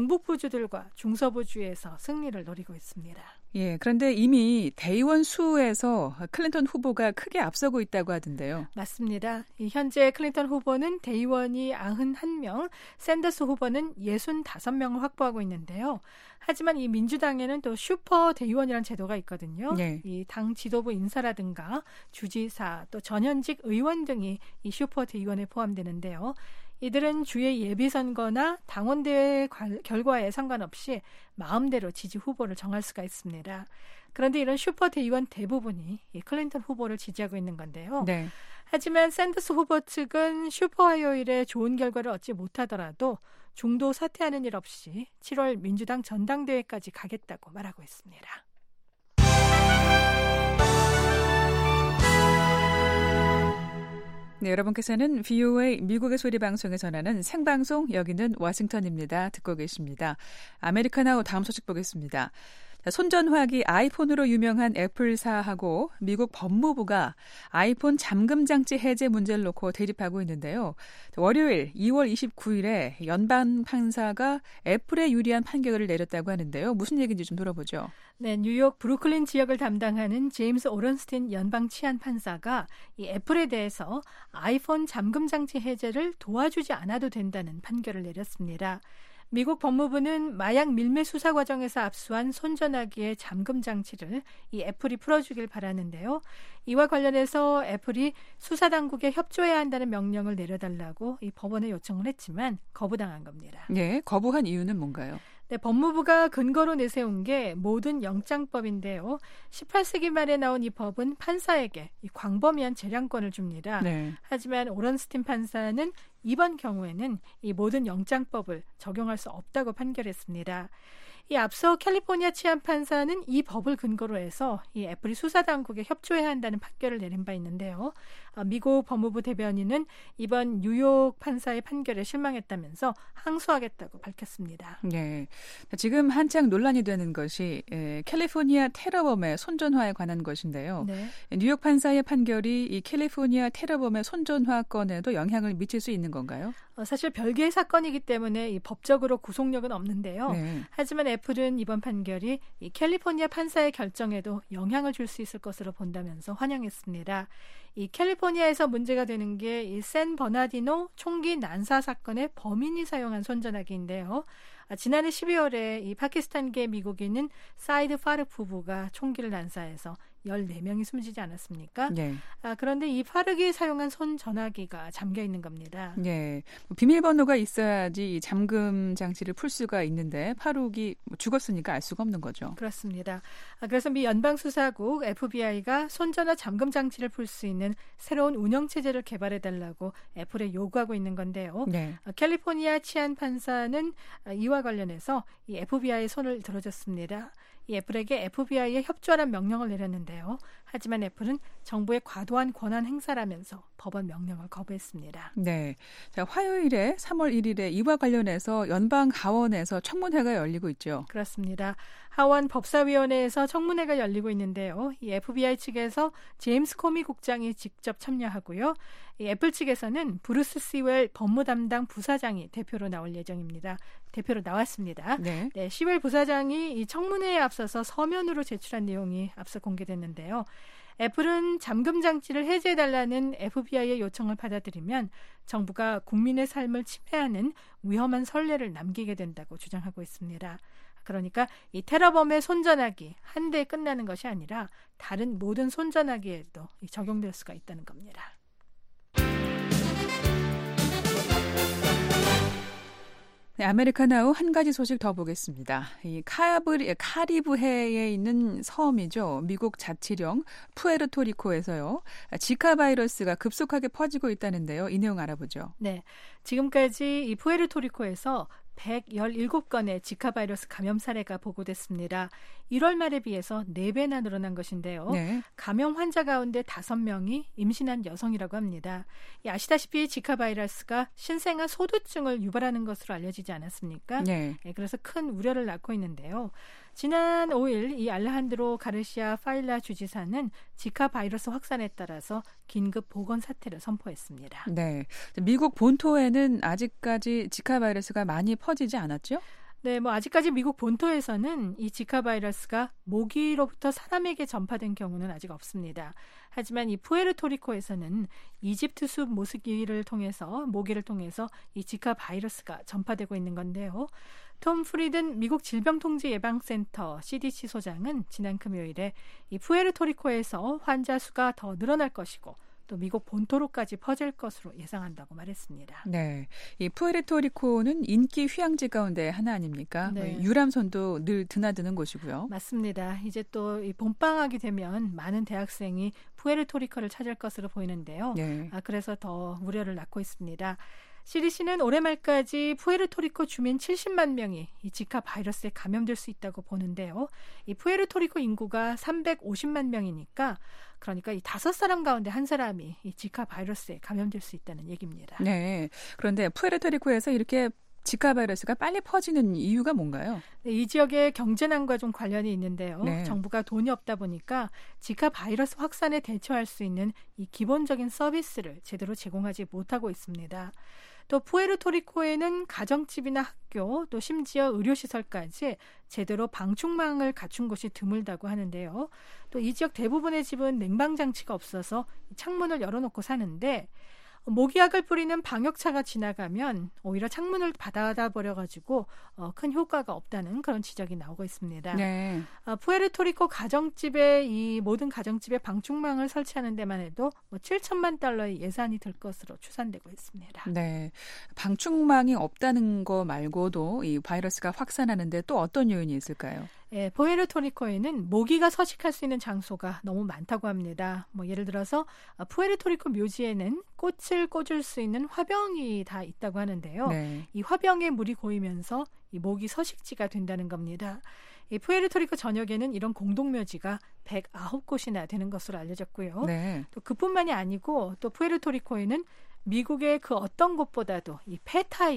S10: 동북부주들과 중서부주에서 승리를 노리고 있습니다.
S6: 예, 그런데 이미 대의원 수에서 클린턴 후보가 크게 앞서고 있다고 하던데요.
S10: 맞습니다. 이 현재 클린턴 후보는 대의원이 구십일 명, 샌더스 후보는 육십오 명을 확보하고 있는데요. 하지만 이 민주당에는 또 슈퍼 대의원이라는 제도가 있거든요.
S6: 네.
S10: 이 당 지도부 인사라든가 주지사 또 전현직 의원 등이 이 슈퍼 대의원에 포함되는데요. 이들은 주의 예비선거나 당원대회 결과에 상관없이 마음대로 지지 후보를 정할 수가 있습니다. 그런데 이런 슈퍼 대의원 대부분이 이 클린턴 후보를 지지하고 있는 건데요.
S6: 네.
S10: 하지만 샌더스 후보 측은 슈퍼 화요일에 좋은 결과를 얻지 못하더라도 중도 사퇴하는 일 없이 칠월 민주당 전당대회까지 가겠다고 말하고 있습니다.
S6: 네, 여러분께서는 브이오에이 미국의 소리 방송에 전하는 생방송 여기는 워싱턴입니다. 듣고 계십니다. 아메리카나우 다음 소식 보겠습니다. 손전화기 아이폰으로 유명한 애플사하고 미국 법무부가 아이폰 잠금장치 해제 문제를 놓고 대립하고 있는데요. 월요일 이월 이십구일에 연방 판사가 애플에 유리한 판결을 내렸다고 하는데요. 무슨 얘기인지 좀 들어보죠.
S10: 네, 뉴욕 브루클린 지역을 담당하는 제임스 오런스틴 연방 치안 판사가 이 애플에 대해서 아이폰 잠금장치 해제를 도와주지 않아도 된다는 판결을 내렸습니다. 미국 법무부는 마약 밀매 수사 과정에서 압수한 손전화기의 잠금 장치를 이 애플이 풀어주길 바라는데요. 이와 관련해서 애플이 수사 당국에 협조해야 한다는 명령을 내려달라고 이 법원에 요청을 했지만 거부당한 겁니다.
S6: 네, 거부한 이유는 뭔가요?
S10: 네, 법무부가 근거로 내세운 게 모든 영장법인데요. 십팔 세기 말에 나온 이 법은 판사에게 이 광범위한 재량권을 줍니다.
S6: 네.
S10: 하지만 오런스틴 판사는 이번 경우에는 이 모든 영장법을 적용할 수 없다고 판결했습니다. 이 앞서 캘리포니아 치안 판사는 이 법을 근거로 해서 이 애플이 수사 당국에 협조해야 한다는 판결을 내린 바 있는데요. 미국 법무부 대변인은 이번 뉴욕 판사의 판결에 실망했다면서 항소하겠다고 밝혔습니다.
S6: 네, 지금 한창 논란이 되는 것이 캘리포니아 테러범의 손전화에 관한 것인데요.
S10: 네.
S6: 뉴욕 판사의 판결이 이 캘리포니아 테러범의 손전화 건에도 영향을 미칠 수 있는 건가요?
S10: 어, 사실 별개의 사건이기 때문에 이 법적으로 구속력은 없는데요.
S6: 네.
S10: 하지만 애플은 이번 판결이 이 캘리포니아 판사의 결정에도 영향을 줄 수 있을 것으로 본다면서 환영했습니다. 이 캘리포니아에서 문제가 되는 게 이 샌 버나디노 총기 난사 사건의 범인이 사용한 손전화기인데요. 아, 지난해 십이월에 이 파키스탄계 미국인은 사이드 파르 부부가 총기를 난사해서 열네 명이 숨지지 않았습니까?
S6: 네.
S10: 아, 그런데 이 파르기 사용한 손 전화기가 잠겨 있는 겁니다.
S6: 네. 비밀번호가 있어야지 이 잠금 장치를 풀 수가 있는데 파룩이 죽었으니까 알 수가 없는 거죠.
S10: 그렇습니다. 아, 그래서 미 연방수사국 에프비아이가 손전화 잠금 장치를 풀 수 있는 새로운 운영체제를 개발해달라고 애플에 요구하고 있는 건데요.
S6: 네.
S10: 아, 캘리포니아 치안 판사는 아, 이와 관련해서 이 에프비아이의 손을 들어줬습니다. 이 애플에게 에프비아이에 협조하라는 명령을 내렸는데요. 하지만 애플은 정부의 과도한 권한 행사라면서 법원 명령을 거부했습니다.
S6: 네. 자, 화요일에 삼월 일일에 이와 관련해서 연방 하원에서 청문회가 열리고 있죠.
S10: 그렇습니다. 하원 법사위원회에서 청문회가 열리고 있는데요. 이 에프비아이 측에서 제임스 코미 국장이 직접 참여하고요. 이 애플 측에서는 브루스 시웰 법무 담당 부사장이 대표로 나올 예정입니다. 대표로 나왔습니다.
S6: 네.
S10: 네, 시웰 부사장이 이 청문회에 앞서서 서면으로 제출한 내용이 앞서 공개됐는데요. 애플은 잠금 장치를 해제해달라는 에프비아이의 요청을 받아들이면 정부가 국민의 삶을 침해하는 위험한 선례를 남기게 된다고 주장하고 있습니다. 그러니까 이 테러범의 손전화기 한 대에 끝나는 것이 아니라 다른 모든 손전화기에도 적용될 수가 있다는 겁니다.
S6: 네, 아메리카나우 한 가지 소식 더 보겠습니다. 이 카브리, 카리브해에 있는 섬이죠. 미국 자치령 푸에르토리코에서요. 지카 바이러스가 급속하게 퍼지고 있다는데요. 이 내용 알아보죠.
S10: 네, 지금까지 이 푸에르토리코에서 백십칠 건의 지카 바이러스 감염 사례가 보고됐습니다. 일월 말에 비해서 네 배나 늘어난 것인데요.
S6: 네.
S10: 감염 환자 가운데 다섯 명이 임신한 여성이라고 합니다. 이 아시다시피 지카 바이러스가 신생아 소두증을 유발하는 것으로 알려지지 않았습니까?
S6: 네.
S10: 네, 그래서 큰 우려를 낳고 있는데요. 지난 오일 이 알레한드로 가르시아 파일라 주지사는 지카 바이러스 확산에 따라서 긴급 보건 사태를 선포했습니다.
S6: 네, 미국 본토에는 아직까지 지카 바이러스가 많이 퍼지지 않았죠?
S10: 네, 뭐 아직까지 미국 본토에서는 이 지카 바이러스가 모기로부터 사람에게 전파된 경우는 아직 없습니다. 하지만 이 푸에르토리코에서는 이집트 숲 모스기를 통해서 모기를 통해서 이 지카 바이러스가 전파되고 있는 건데요. 톰 프리든 미국 질병통제예방센터 씨디씨 소장은 지난 금요일에 이 푸에르토리코에서 환자 수가 더 늘어날 것이고 또 미국 본토로까지 퍼질 것으로 예상한다고 말했습니다.
S6: 네, 이 푸에르토리코는 인기 휴양지 가운데 하나 아닙니까?
S10: 네.
S6: 유람선도 늘 드나드는 곳이고요.
S10: 맞습니다. 이제 또 이 봄방학이 되면 많은 대학생이 푸에르토리코를 찾을 것으로 보이는데요.
S6: 네.
S10: 아, 그래서 더 우려를 낳고 있습니다. 씨디씨는 올해 말까지 푸에르토리코 주민 칠십만 명이 이 지카 바이러스에 감염될 수 있다고 보는데요. 이 푸에르토리코 인구가 삼백오십만 명이니까 그러니까 이 다섯 사람 가운데 한 사람이 이 지카 바이러스에 감염될 수 있다는 얘기입니다.
S6: 네. 그런데 푸에르토리코에서 이렇게 지카 바이러스가 빨리 퍼지는 이유가 뭔가요?
S10: 네, 이 지역의 경제난과 좀 관련이 있는데요.
S6: 네.
S10: 정부가 돈이 없다 보니까 지카 바이러스 확산에 대처할 수 있는 이 기본적인 서비스를 제대로 제공하지 못하고 있습니다. 또 푸에르토리코에는 가정집이나 학교 또 심지어 의료시설까지 제대로 방충망을 갖춘 곳이 드물다고 하는데요. 또 이 지역 대부분의 집은 냉방장치가 없어서 창문을 열어놓고 사는데 모기약을 뿌리는 방역차가 지나가면 오히려 창문을 닫아버려가지고 어, 큰 효과가 없다는 그런 지적이 나오고 있습니다.
S6: 네.
S10: 어, 푸에르토리코 가정집에 이 모든 가정집에 방충망을 설치하는 데만 해도 뭐 칠천만 달러의 예산이 들 것으로 추산되고 있습니다.
S6: 네, 방충망이 없다는 거 말고도 이 바이러스가 확산하는데 또 어떤 요인이 있을까요?
S10: 예, 푸에르토리코에는 모기가 서식할 수 있는 장소가 너무 많다고 합니다. 뭐 예를 들어서 푸에르토리코 묘지에는 꽃을 꽂을 수 있는 화병이 다 있다고 하는데요.
S6: 네.
S10: 이 화병에 물이 고이면서 이 모기 서식지가 된다는 겁니다. 이 푸에르토리코 전역에는 이런 공동묘지가 백구 곳이나 되는 것으로 알려졌고요.
S6: 네.
S10: 또 그뿐만이 아니고 또 푸에르토리코에는 미국의 그 어떤 곳보다도 이 폐타이어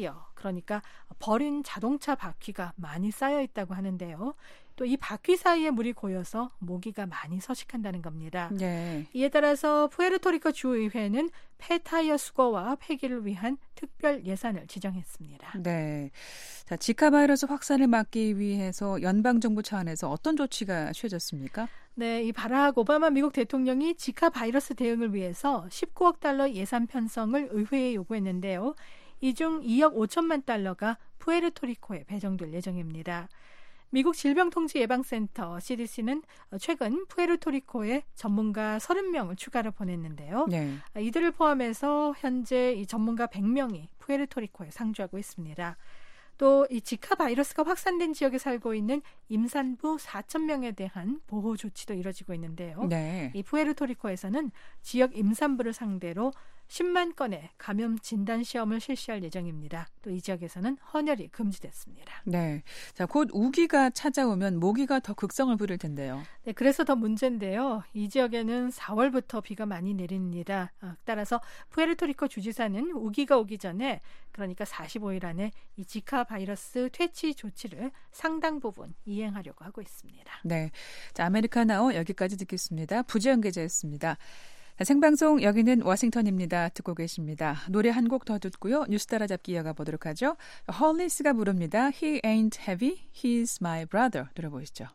S10: 그러니까 버린 자동차 바퀴가 많이 쌓여 있다고 하는데요. 또 이 바퀴 사이에 물이 고여서 모기가 많이 서식한다는 겁니다.
S6: 네.
S10: 이에 따라서 푸에르토리코 주의회는 폐타이어 수거와 폐기를 위한 특별 예산을 지정했습니다.
S6: 네. 자, 지카 바이러스 확산을 막기 위해서 연방정부 차원에서 어떤 조치가 취해졌습니까?
S10: 네, 이 바락 오바마 미국 대통령이 지카 바이러스 대응을 위해서 십구억 달러 예산 편성을 의회에 요구했는데요. 이 중 이억 오천만 달러가 푸에르토리코에 배정될 예정입니다. 미국 질병통제예방센터 씨디씨는 최근 푸에르토리코에 전문가 서른 명을 추가로 보냈는데요.
S6: 네.
S10: 이들을 포함해서 현재 이 전문가 백 명이 푸에르토리코에 상주하고 있습니다. 또 이 지카 바이러스가 확산된 지역에 살고 있는 임산부 사천 명에 대한 보호 조치도 이뤄지고 있는데요.
S6: 네.
S10: 이 푸에르토리코에서는 지역 임산부를 상대로 십만 건의 감염 진단 시험을 실시할 예정입니다. 또 이 지역에서는 헌혈이 금지됐습니다.
S6: 네. 자, 곧 우기가 찾아오면 모기가 더 극성을 부릴 텐데요.
S10: 네, 그래서 더 문제인데요. 이 지역에는 사월부터 비가 많이 내립니다. 따라서 푸에르토리코 주지사는 우기가 오기 전에 그러니까 사십오 일 안에 이 지카 바이러스 퇴치 조치를 상당 부분 이행하려고 하고 있습니다.
S6: 네. 자, 아메리카나오 여기까지 듣겠습니다. 부지연 기자였습니다. 생방송 여기는 워싱턴입니다. 듣고 계십니다. 노래 한 곡 더 듣고요. 뉴스 따라잡기 이어가 보도록 하죠. 헐리스가 부릅니다. He ain't heavy, he's my brother. 들어보시죠.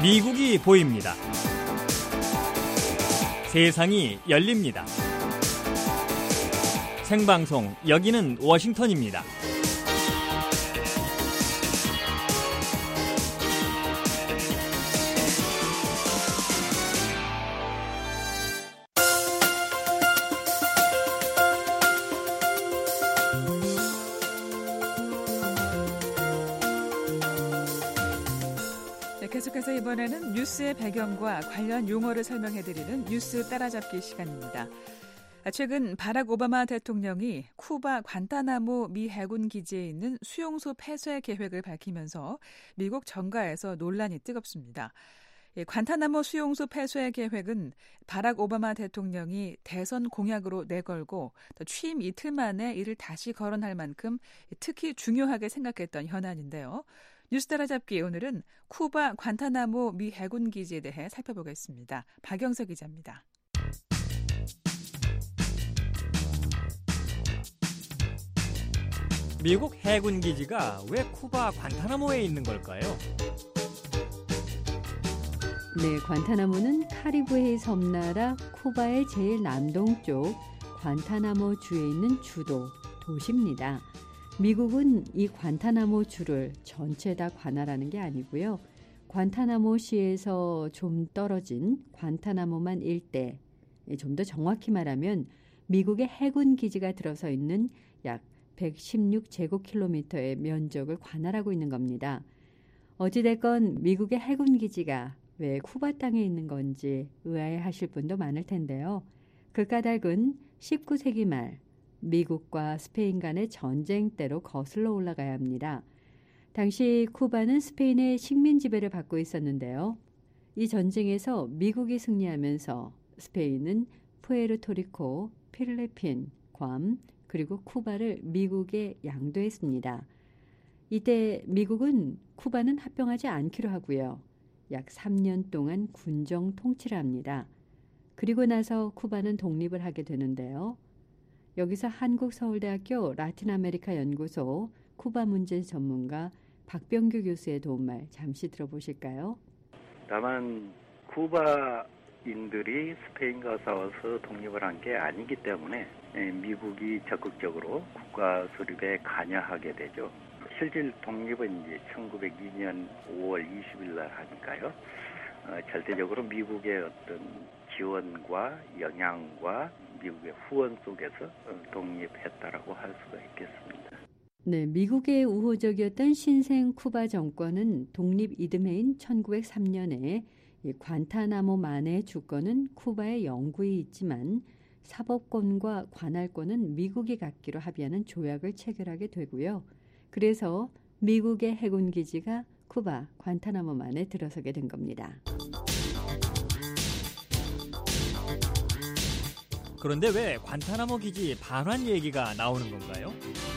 S8: 미국이 보입니다. 세상이 열립니다. 생방송 여기는 워싱턴입니다.
S6: 계속해서 이번에는 뉴스의 배경과 관련 용어를 설명해드리는 뉴스 따라잡기 시간입니다. 최근 바락 오바마 대통령이 쿠바 관타나모 미 해군 기지에 있는 수용소 폐쇄 계획을 밝히면서 미국 정가에서 논란이 뜨겁습니다. 관타나모 수용소 폐쇄 계획은 바락 오바마 대통령이 대선 공약으로 내걸고 취임 이틀 만에 이를 다시 거론할 만큼 특히 중요하게 생각했던 현안인데요. 뉴스 따라잡기 오늘은 쿠바 관타나모 미 해군 기지에 대해 살펴보겠습니다. 박영석 기자입니다.
S8: 미국 해군 기지가 왜 쿠바 관타나모에 있는 걸까요?
S9: 네, 관타나모는 카리브해의 섬나라 쿠바의 제일 남동쪽 관타나모 주에 있는 주도 도시입니다. 미국은 이 관타나모 주를 전체 다 관할하는 게 아니고요. 관타나모시에서 좀 떨어진 관타나모만 일대, 좀 더 정확히 말하면 미국의 해군 기지가 들어서 있는 약 백십육 제곱킬로미터의 면적을 관할하고 있는 겁니다. 어찌됐건 미국의 해군 기지가 왜 쿠바 땅에 있는 건지 의아해하실 분도 많을 텐데요. 그 까닭은 십구 세기 말 미국과 스페인 간의 전쟁 때로 거슬러 올라가야 합니다. 당시 쿠바는 스페인의 식민 지배를 받고 있었는데요. 이 전쟁에서 미국이 승리하면서 스페인은 푸에르토리코, 필리핀, 괌, 그리고 쿠바를 미국에 양도했습니다. 이때 미국은 쿠바는 합병하지 않기로 하고요. 약 삼 년 동안 군정 통치를 합니다. 그리고 나서 쿠바는 독립을 하게 되는데요. 여기서 한국서울대학교 라틴아메리카 연구소 쿠바 문제 전문가 박병규 교수의 도움말 잠시 들어보실까요?
S11: 다만 쿠바인들이 스페인과 싸워서 독립을 한 게 아니기 때문에 미국이 적극적으로 국가 수립에 관여하게 되죠. 실질 독립은 이제 천구백이 년 오월 이십일 날 하니까요. 어, 절대적으로 미국의 어떤 지원과 영향과 미국의 후원 속에서 독립했다라고 할 수가 있겠습니다.
S9: 네, 미국의 우호적이었던 신생 쿠바 정권은 독립 이듬해인 천구백삼 년에 이 관타나모만의 주권은 쿠바에 영구히 있지만 사법권과 관할권은 미국이 갖기로 합의하는 조약을 체결하게 되고요. 그래서 미국의 해군 기지가 쿠바 관타나모만에 들어서게 된 겁니다.
S8: 그런데 왜 관타나모 기지 반환 얘기가 나오는 건가요?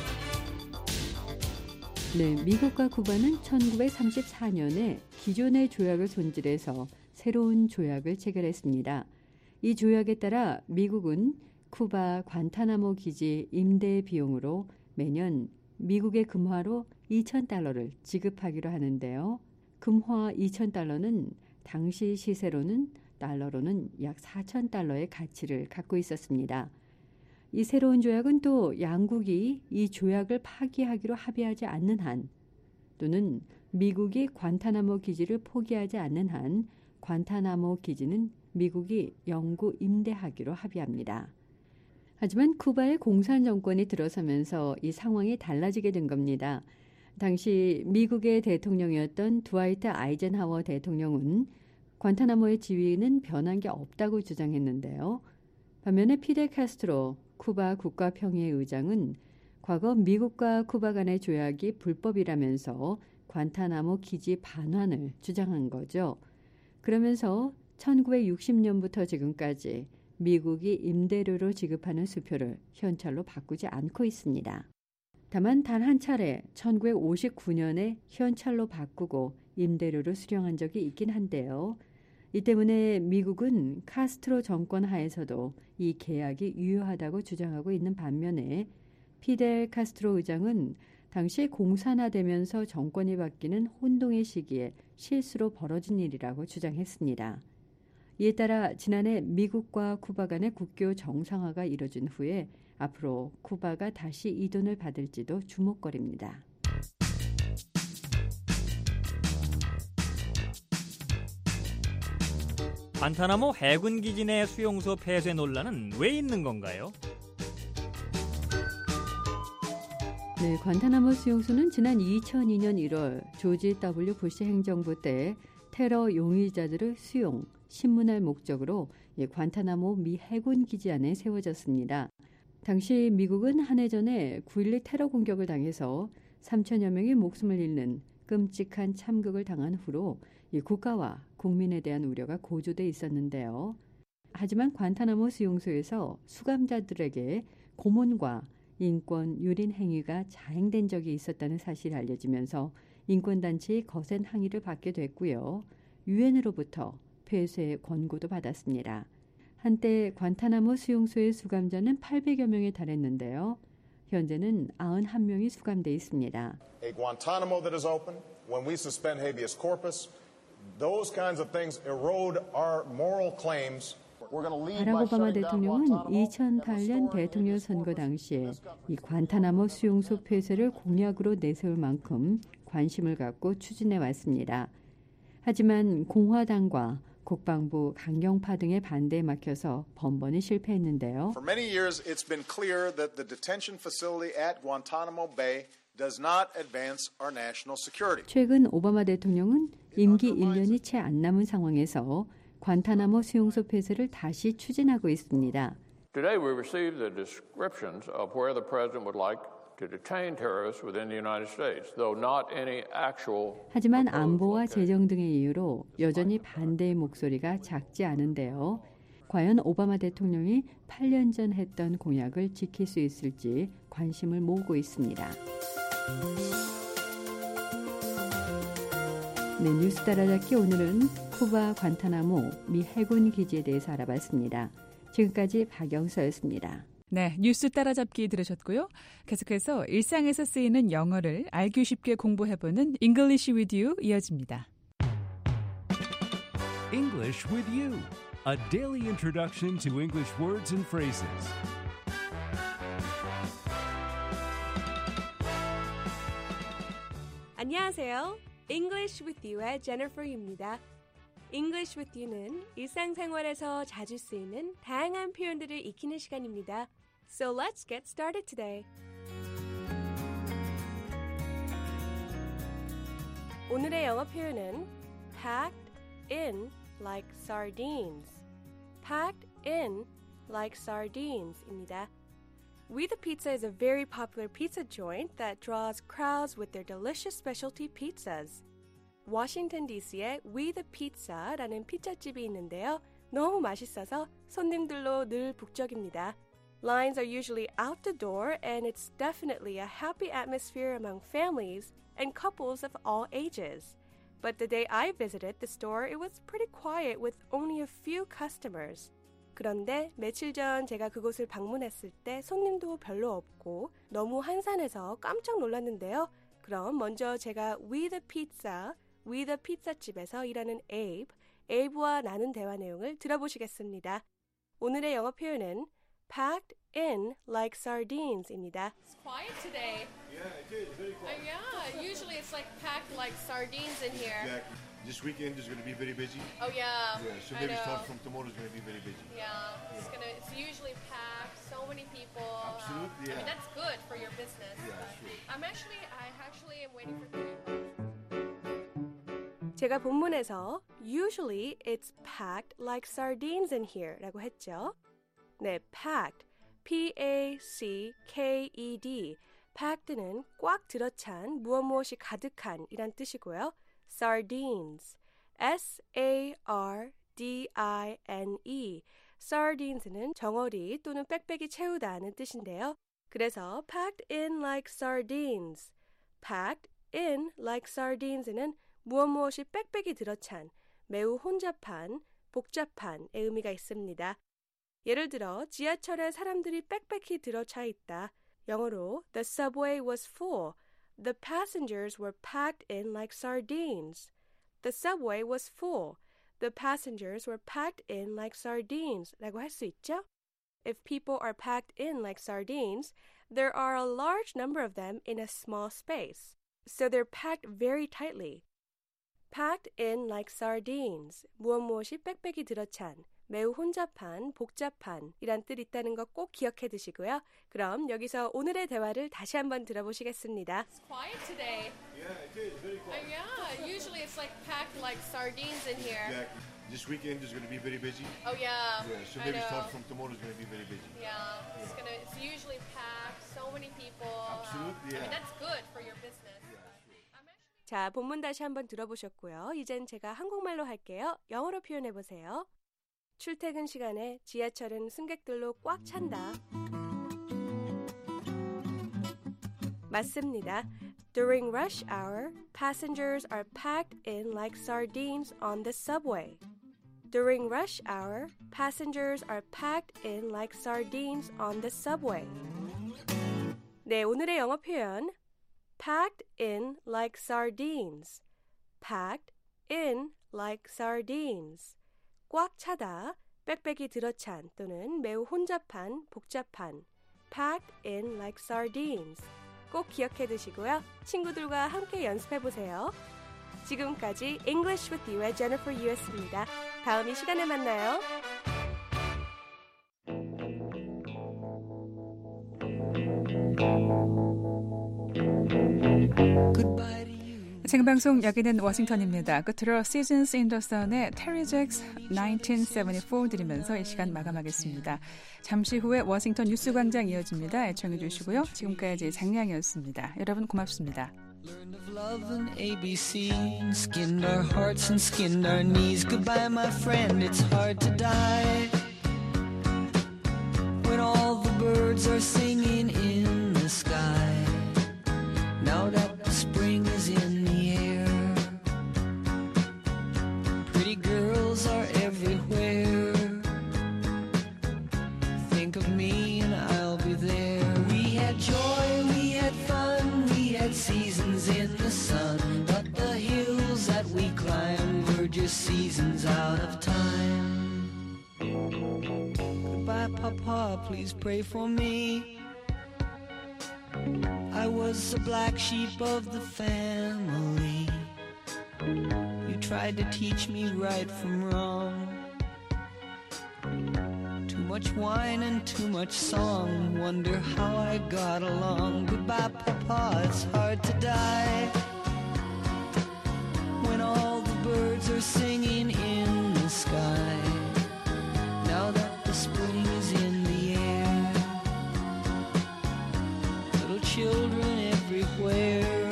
S9: 네, 미국과 쿠바는 천구백삼십사 년에 기존의 조약을 손질해서 새로운 조약을 체결했습니다. 이 조약에 따라 미국은 쿠바 관타나모 기지 임대 비용으로 매년 미국의 금화로 이천 달러를 지급하기로 하는데요. 금화 이천 달러는 당시 시세로는 달러로는 약 사천 달러의 가치를 갖고 있었습니다. 이 새로운 조약은 또 양국이 이 조약을 파기하기로 합의하지 않는 한 또는 미국이 관타나모 기지를 포기하지 않는 한 관타나모 기지는 미국이 영구 임대하기로 합의합니다. 하지만 쿠바의 공산 정권이 들어서면서 이 상황이 달라지게 된 겁니다. 당시 미국의 대통령이었던 드와이트 아이젠하워 대통령은 관타나모의 지위는 변한 게 없다고 주장했는데요. 반면에 피델 카스트로 쿠바 국가평의회 의장은 과거 미국과 쿠바 간의 조약이 불법이라면서 관타나모 기지 반환을 주장한 거죠. 그러면서 천구백육십 년부터 지금까지 미국이 임대료로 지급하는 수표를 현찰로 바꾸지 않고 있습니다. 다만 단 한 차례 천구백오십구 년에 현찰로 바꾸고 임대료를 수령한 적이 있긴 한데요. 이 때문에 미국은 카스트로 정권 하에서도 이 계약이 유효하다고 주장하고 있는 반면에 피델 카스트로 의장은 당시 공산화되면서 정권이 바뀌는 혼동의 시기에 실수로 벌어진 일이라고 주장했습니다. 이에 따라 지난해 미국과 쿠바 간의 국교 정상화가 이뤄진 후에 앞으로 쿠바가 다시 이 돈을 받을지도 주목거리입니다.
S8: 관타나모 해군 기지 내 수용소 폐쇄 논란은 왜 있는 건가요?
S9: 네, 관타나모 수용소는 지난 이천이 년 일월 조지 더블유 부시 행정부 때 테러 용의자들을 수용, 신문할 목적으로 관타나모 미 해군 기지 안에 세워졌습니다. 당시 미국은 한 해 전에 구일일 테러 공격을 당해서 삼천여 명이 목숨을 잃는 끔찍한 참극을 당한 후로 이 국가와 국민에 대한 우려가 고조돼 있었는데요. 하지만 관타나모 수용소에서 수감자들에게 고문과 인권 유린 행위가 자행된 적이 있었다는 사실이 알려지면서 인권단체의 거센 항의를 받게 됐고요. 유엔으로부터 폐쇄의 권고도 받았습니다. 한때 관타나모 수용소의 수감자는 팔백여 명에 달했는데요. 현재는 구십일 명이 수감돼 있습니다.
S12: A Guantanamo that is open, when we suspend habeas corpus, those kinds of things erode our moral claims.
S9: 바락 오바마 대통령은 이천팔 년 대통령 선거 당시에 이 관타나모 수용소 폐쇄를 공약으로 내세울 만큼 관심을 갖고 추진해 왔습니다. 하지만 공화당과 국방부 강경파 등의 반대에 막혀서 번번이 실패했는데요.
S12: For many years, it's been clear that the detention facility at Guantanamo Bay does not advance our national security.
S9: 최근 오바마 대통령은 임기 일 년이 채 안 남은 상황에서 관타나모 수용소 폐쇄를 다시 추진하고 있습니다.
S13: Today we received the descriptions of where the president would like to detain terrorists within the United States, though not any actual.
S9: 하지만 안보와 재정 등의 이유로 여전히 반대의 목소리가 작지 않은데요. 과연 오바마 대통령이 팔 년 전 했던 공약을 지킬 수 있을지 관심을 모으고 있습니다. 네, 뉴스 따라잡기 오늘은 쿠바 관타나모 미 해군 기지에 대해서 알아봤습니다. 지금까지 박영서였습니다.
S6: 네, 뉴스 따라잡기 들으셨고요. 계속해서 일상에서 쓰이는 영어를 알기 쉽게 공부해보는 English with You 이어집니다.
S1: English with You, a daily introduction to English words and phrases.
S14: 안녕하세요. English with You의 Jennifer입니다. English with You는 일상생활에서 자주 쓰이는 다양한 표현들을 익히는 시간입니다. So let's get started today. 오늘의 영어 표현은 packed in like sardines. packed in like sardines 입니다. We the Pizza is a very popular pizza joint that draws crowds with their delicious specialty pizzas. 워싱턴 디씨에 We the Pizza라는 피자집이 있는데요. 너무 맛있어서 손님들로 늘 북적입니다. Lines are usually out the door and it's definitely a happy atmosphere among families and couples of all ages. But the day I visited the store, it was pretty quiet with only a few customers. 그런데 며칠 전 제가 그곳을 방문했을 때 손님도 별로 없고 너무 한산해서 깜짝 놀랐는데요. 그럼 먼저 제가 We the Pizza, We the 피자집에서 일하는 Abe, Abe와 나눈 대화 내용을 들어보시겠습니다. 오늘의 영어 표현은 packed in like sardines입니다.
S15: It's quiet today.
S16: Yeah, it is. Very quiet.
S15: Uh, yeah, usually it's like packed like sardines in here.
S16: Exactly. This weekend is going to be very busy.
S15: Oh yeah.
S16: Yeah, so
S15: I
S16: maybe
S15: know.
S16: start from tomorrow is going to be very busy.
S15: Yeah, it's gonna. It's usually packed. So many people.
S16: Absolutely,
S15: Um, I mean
S16: yeah.
S15: that's good for your business.
S16: Yeah,
S15: but
S16: sure.
S15: I'm actually. I actually am waiting for three.
S14: 제가 본문에서 usually it's packed like sardines in here 라고 했죠. 네, packed, P-A-C-K-E-D, packed는 꽉 들어찬 무엇 무엇이 가득한 이란 뜻이고요. sardines, S-A-R-D-I-N-E, sardines는 정어리 또는 빽빽이 채우다는 뜻인데요. 그래서 packed in like sardines, packed in like sardines는 무엇 무엇이 빽빽이 들어찬, 매우 혼잡한, 복잡한의 의미가 있습니다. 예를 들어 지하철에 사람들이 빽빽히 들어차 있다. 영어로 The subway was full. The passengers were packed in like sardines. The subway was full. The passengers were packed in like sardines. 라고 할 수 있죠? If people are packed in like sardines, there are a large number of them in a small space. So they're packed very tightly. Packed in like sardines. 무엇 무엇이 빽빽이 들어찬, 매우 혼잡한, 복잡한 이란 뜻 있다는 거 꼭 기억해 두시고요. 그럼 여기서 오늘의 대화를 다시 한번 들어보시겠습니다.
S15: It's quiet today.
S16: Yeah, it is. Very
S15: Uh,
S16: quiet.
S15: yeah, usually it's like packed like sardines in here.
S16: Exactly. This weekend is going to be very busy.
S15: Oh yeah,
S16: Yeah, so
S15: I
S16: maybe
S15: know.
S16: start from tomorrow is going to be very busy.
S15: Yeah, it's gonna. It's usually packed. So many people.
S16: Absolutely,
S15: I mean,
S16: yeah.
S15: that's good for your business.
S14: 자, 본문 다시 한번 들어보셨고요. 이젠 제가 한국말로 할게요. 영어로 표현해 보세요. 출퇴근 시간에 지하철은 승객들로 꽉 찬다. 맞습니다. During rush hour, passengers are packed in like sardines on the subway. During rush hour, passengers are packed in like sardines on the subway. 네, 오늘의 영어 표현 packed in like sardines. packed in like sardines. 꽉 차다, 빽빽이 들어찬 또는 매우 혼잡한, 복잡한. packed in like sardines. 꼭 기억해 두시고요. 친구들과 함께 연습해 보세요. 지금까지 English with You의 Jennifer Yu였습니다. 다음 이 시간에 만나요.
S6: 지금 방송 여기는 워싱턴입니다. 끝으로 Seasons in the Sun의 Terry Jacks nineteen seventy-four 들으면서 이 시간 마감하겠습니다. 잠시 후에 워싱턴 뉴스광장 이어집니다. 애청해 주시고요. 지금까지 장량이었습니다. 여러분 고맙습니다.
S2: Learned of love and A B C, skinned our hearts and skinned our knees. Goodbye, my friend, it's hard to die when all the birds are singing in the sky. Now that the spring is in the air, pretty girls are everywhere. Think of me and I'll be there. We had joy, we had fun, we had seasons in the sun, but the hills that we climbed were just seasons out of time. Goodbye, Papa, please pray for me. I was the black sheep of the family. You tried to teach me right from wrong. Too much wine and too much song. Wonder how I got along. Goodbye, Papa, it's hard to die when all the birds are singing in the sky. Now that the spring is in the air, little children everywhere.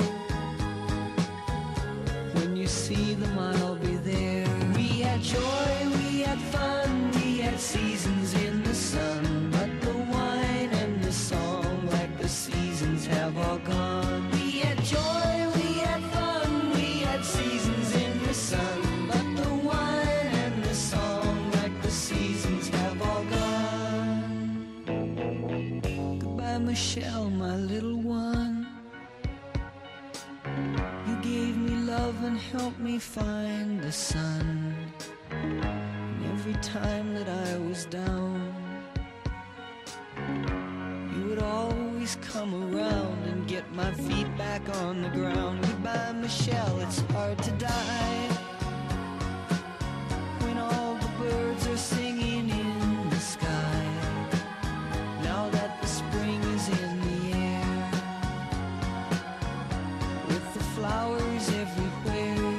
S2: When you see them, I'll be there. We had joy, we had fun, we had seasons in the sun, but the wine and the song, like the seasons, have all gone. We had joy, we had fun, we had seasons in the sun, but the wine and the song, like the seasons, have all gone. Goodbye, Michelle, my little one. You gave me love and helped me find the sun. And every time that I was down, you would always come around and get my feet back on the ground. Goodbye, Michelle, it's hard to die when all the birds are singing in the sky. Now that the spring is in the air, with the flowers everywhere,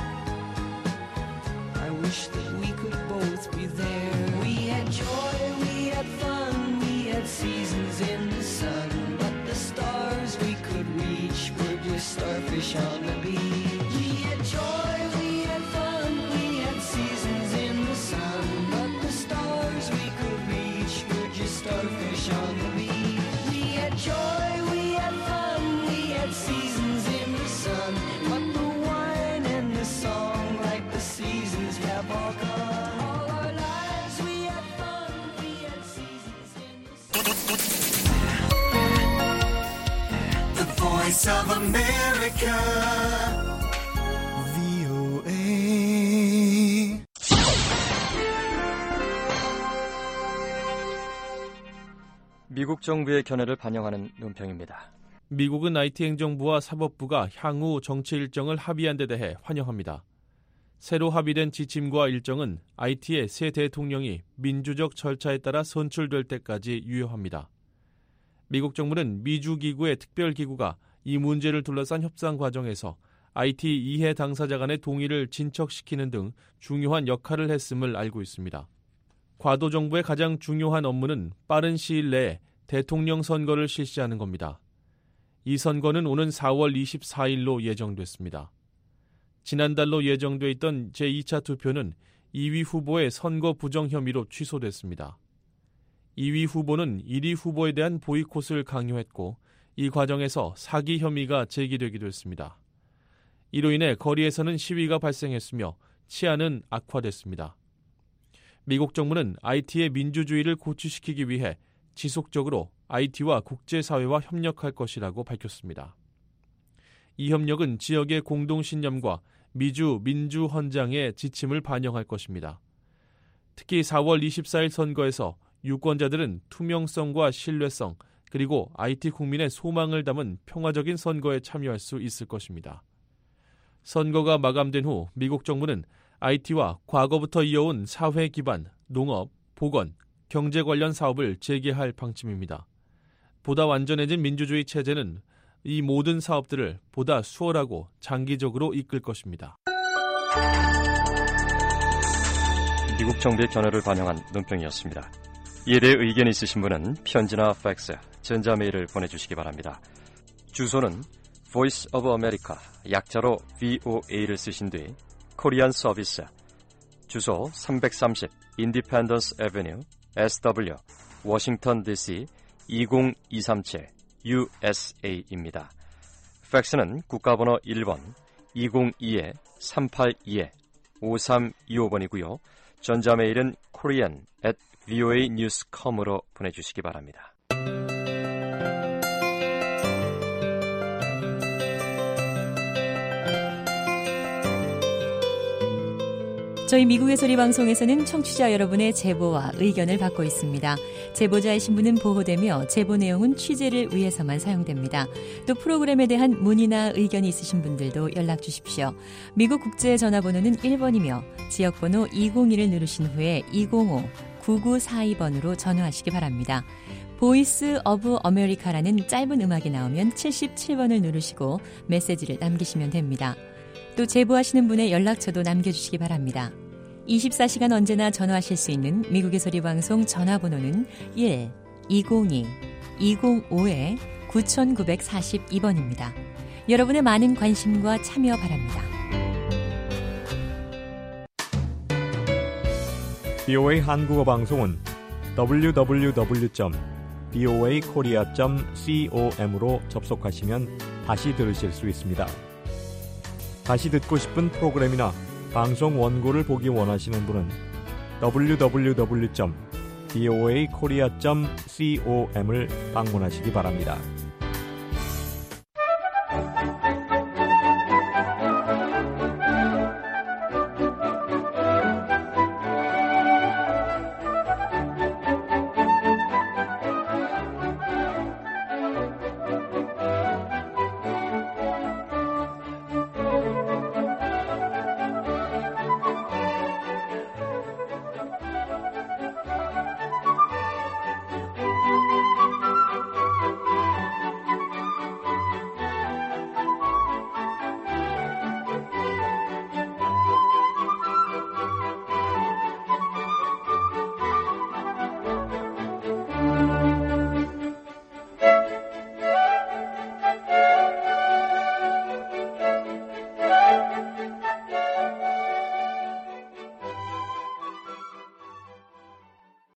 S2: I wish that we could both be there. We had joy, we had fun, we had seasons in the sun, but the stars we could reach were just starfish on the beach. We had joy, we had fun, we had seasons in the sun, but the stars we could reach were just starfish on the beach. We had joy, we had fun, we had seasons in the sun, but the wine and the song, like the seasons, have all gone. All our lives we had fun, we had seasons in the sun. The voice
S17: Voice of America, 브이오에이.
S18: 미국 정부의 견해를 반영하는 논평입니다.
S19: 미국은 아이티 행정부와 사법부가 향후 정치 일정을 합의한 데 대해 환영합니다. 새로 합의된 지침과 일정은 아이티의 새 대통령이 민주적 절차에 따라 선출될 때까지 유효합니다. 미국 정부는 미주기구의 특별기구가 이 문제를 둘러싼 협상 과정에서 아이티 이해 당사자 간의 동의를 진척시키는 등 중요한 역할을 했음을 알고 있습니다. 과도 정부의 가장 중요한 업무는 빠른 시일 내에 대통령 선거를 실시하는 겁니다. 이 선거는 오는 사월 이십사일로 예정됐습니다. 지난달로 예정돼 있던 제이 차 투표는 이 위 후보의 선거 부정 혐의로 취소됐습니다. 이 위 후보는 일 위 후보에 대한 보이콧을 강요했고 이 과정에서 사기 혐의가 제기되기도 했습니다. 이로 인해 거리에서는 시위가 발생했으며 치안은 악화됐습니다. 미국 정부는 아이티의 민주주의를 고취시키기 위해 지속적으로 아이티와 국제사회와 협력할 것이라고 밝혔습니다. 이 협력은 지역의 공동신념과 미주 민주헌장의 지침을 반영할 것입니다. 특히 사월 이십사일 선거에서 유권자들은 투명성과 신뢰성 그리고 아이티 국민의 소망을 담은 평화적인 선거에 참여할 수 있을 것입니다. 선거가 마감된 후 미국 정부는 아이티와 과거부터 이어온 사회 기반, 농업, 보건, 경제 관련 사업을 재개할 방침입니다. 보다 완전해진 민주주의 체제는 이 모든 사업들을 보다 수월하고 장기적으로 이끌 것입니다.
S18: 미국 정부의 견해를 반영한 논평이었습니다. 이에 대해 의견이 있으신 분은 편지나 팩스, 전자메일을 보내주시기 바랍니다. 주소는 Voice of America, 약자로 브이오에이를 쓰신 뒤 코리안 서비스, 주소 삼백삼십 Independence Avenue, 에스더블유, 워싱턴 디씨 이공이삼칠 유에스에이입니다. 팩스는 국가번호 일 번 이공이 삼팔이 오삼이오 번이고요. 전자메일은 korean at 브이오에이 뉴스 닷컴으로 보내주시기 바랍니다.
S20: 저희 미국의 소리 방송에서는 청취자 여러분의 제보와 의견을 받고 있습니다. 제보자의 신분은 보호되며 제보 내용은 취재를 위해서만 사용됩니다. 또 프로그램에 대한 문의나 의견이 있으신 분들도 연락 주십시오. 미국 국제 전화번호는 일 번이며 지역번호 이공일을 누르신 후에 이공오 구구사이 번으로 전화하시기 바랍니다. 보이스 오브 아메리카라는 짧은 음악이 나오면 칠십칠 번을 누르시고 메시지를 남기시면 됩니다. 또 제보하시는 분의 연락처도 남겨주시기 바랍니다. 이십사 시간 언제나 전화하실 수 있는 미국의 소리 방송 전화번호는 일 이공이 이공오 구구사이 번입니다. 여러분의 많은 관심과 참여 바랍니다.
S21: 브이오에이 한국어 방송은 더블유 더블유 더블유 점 브이오에이 코리아 점 com으로 접속하시면 다시 들으실 수 있습니다. 다시 듣고 싶은 프로그램이나 방송 원고를 보기 원하시는 분은 더블유 더블유 더블유 점 브이오에이 코리아 점 com을 방문하시기 바랍니다.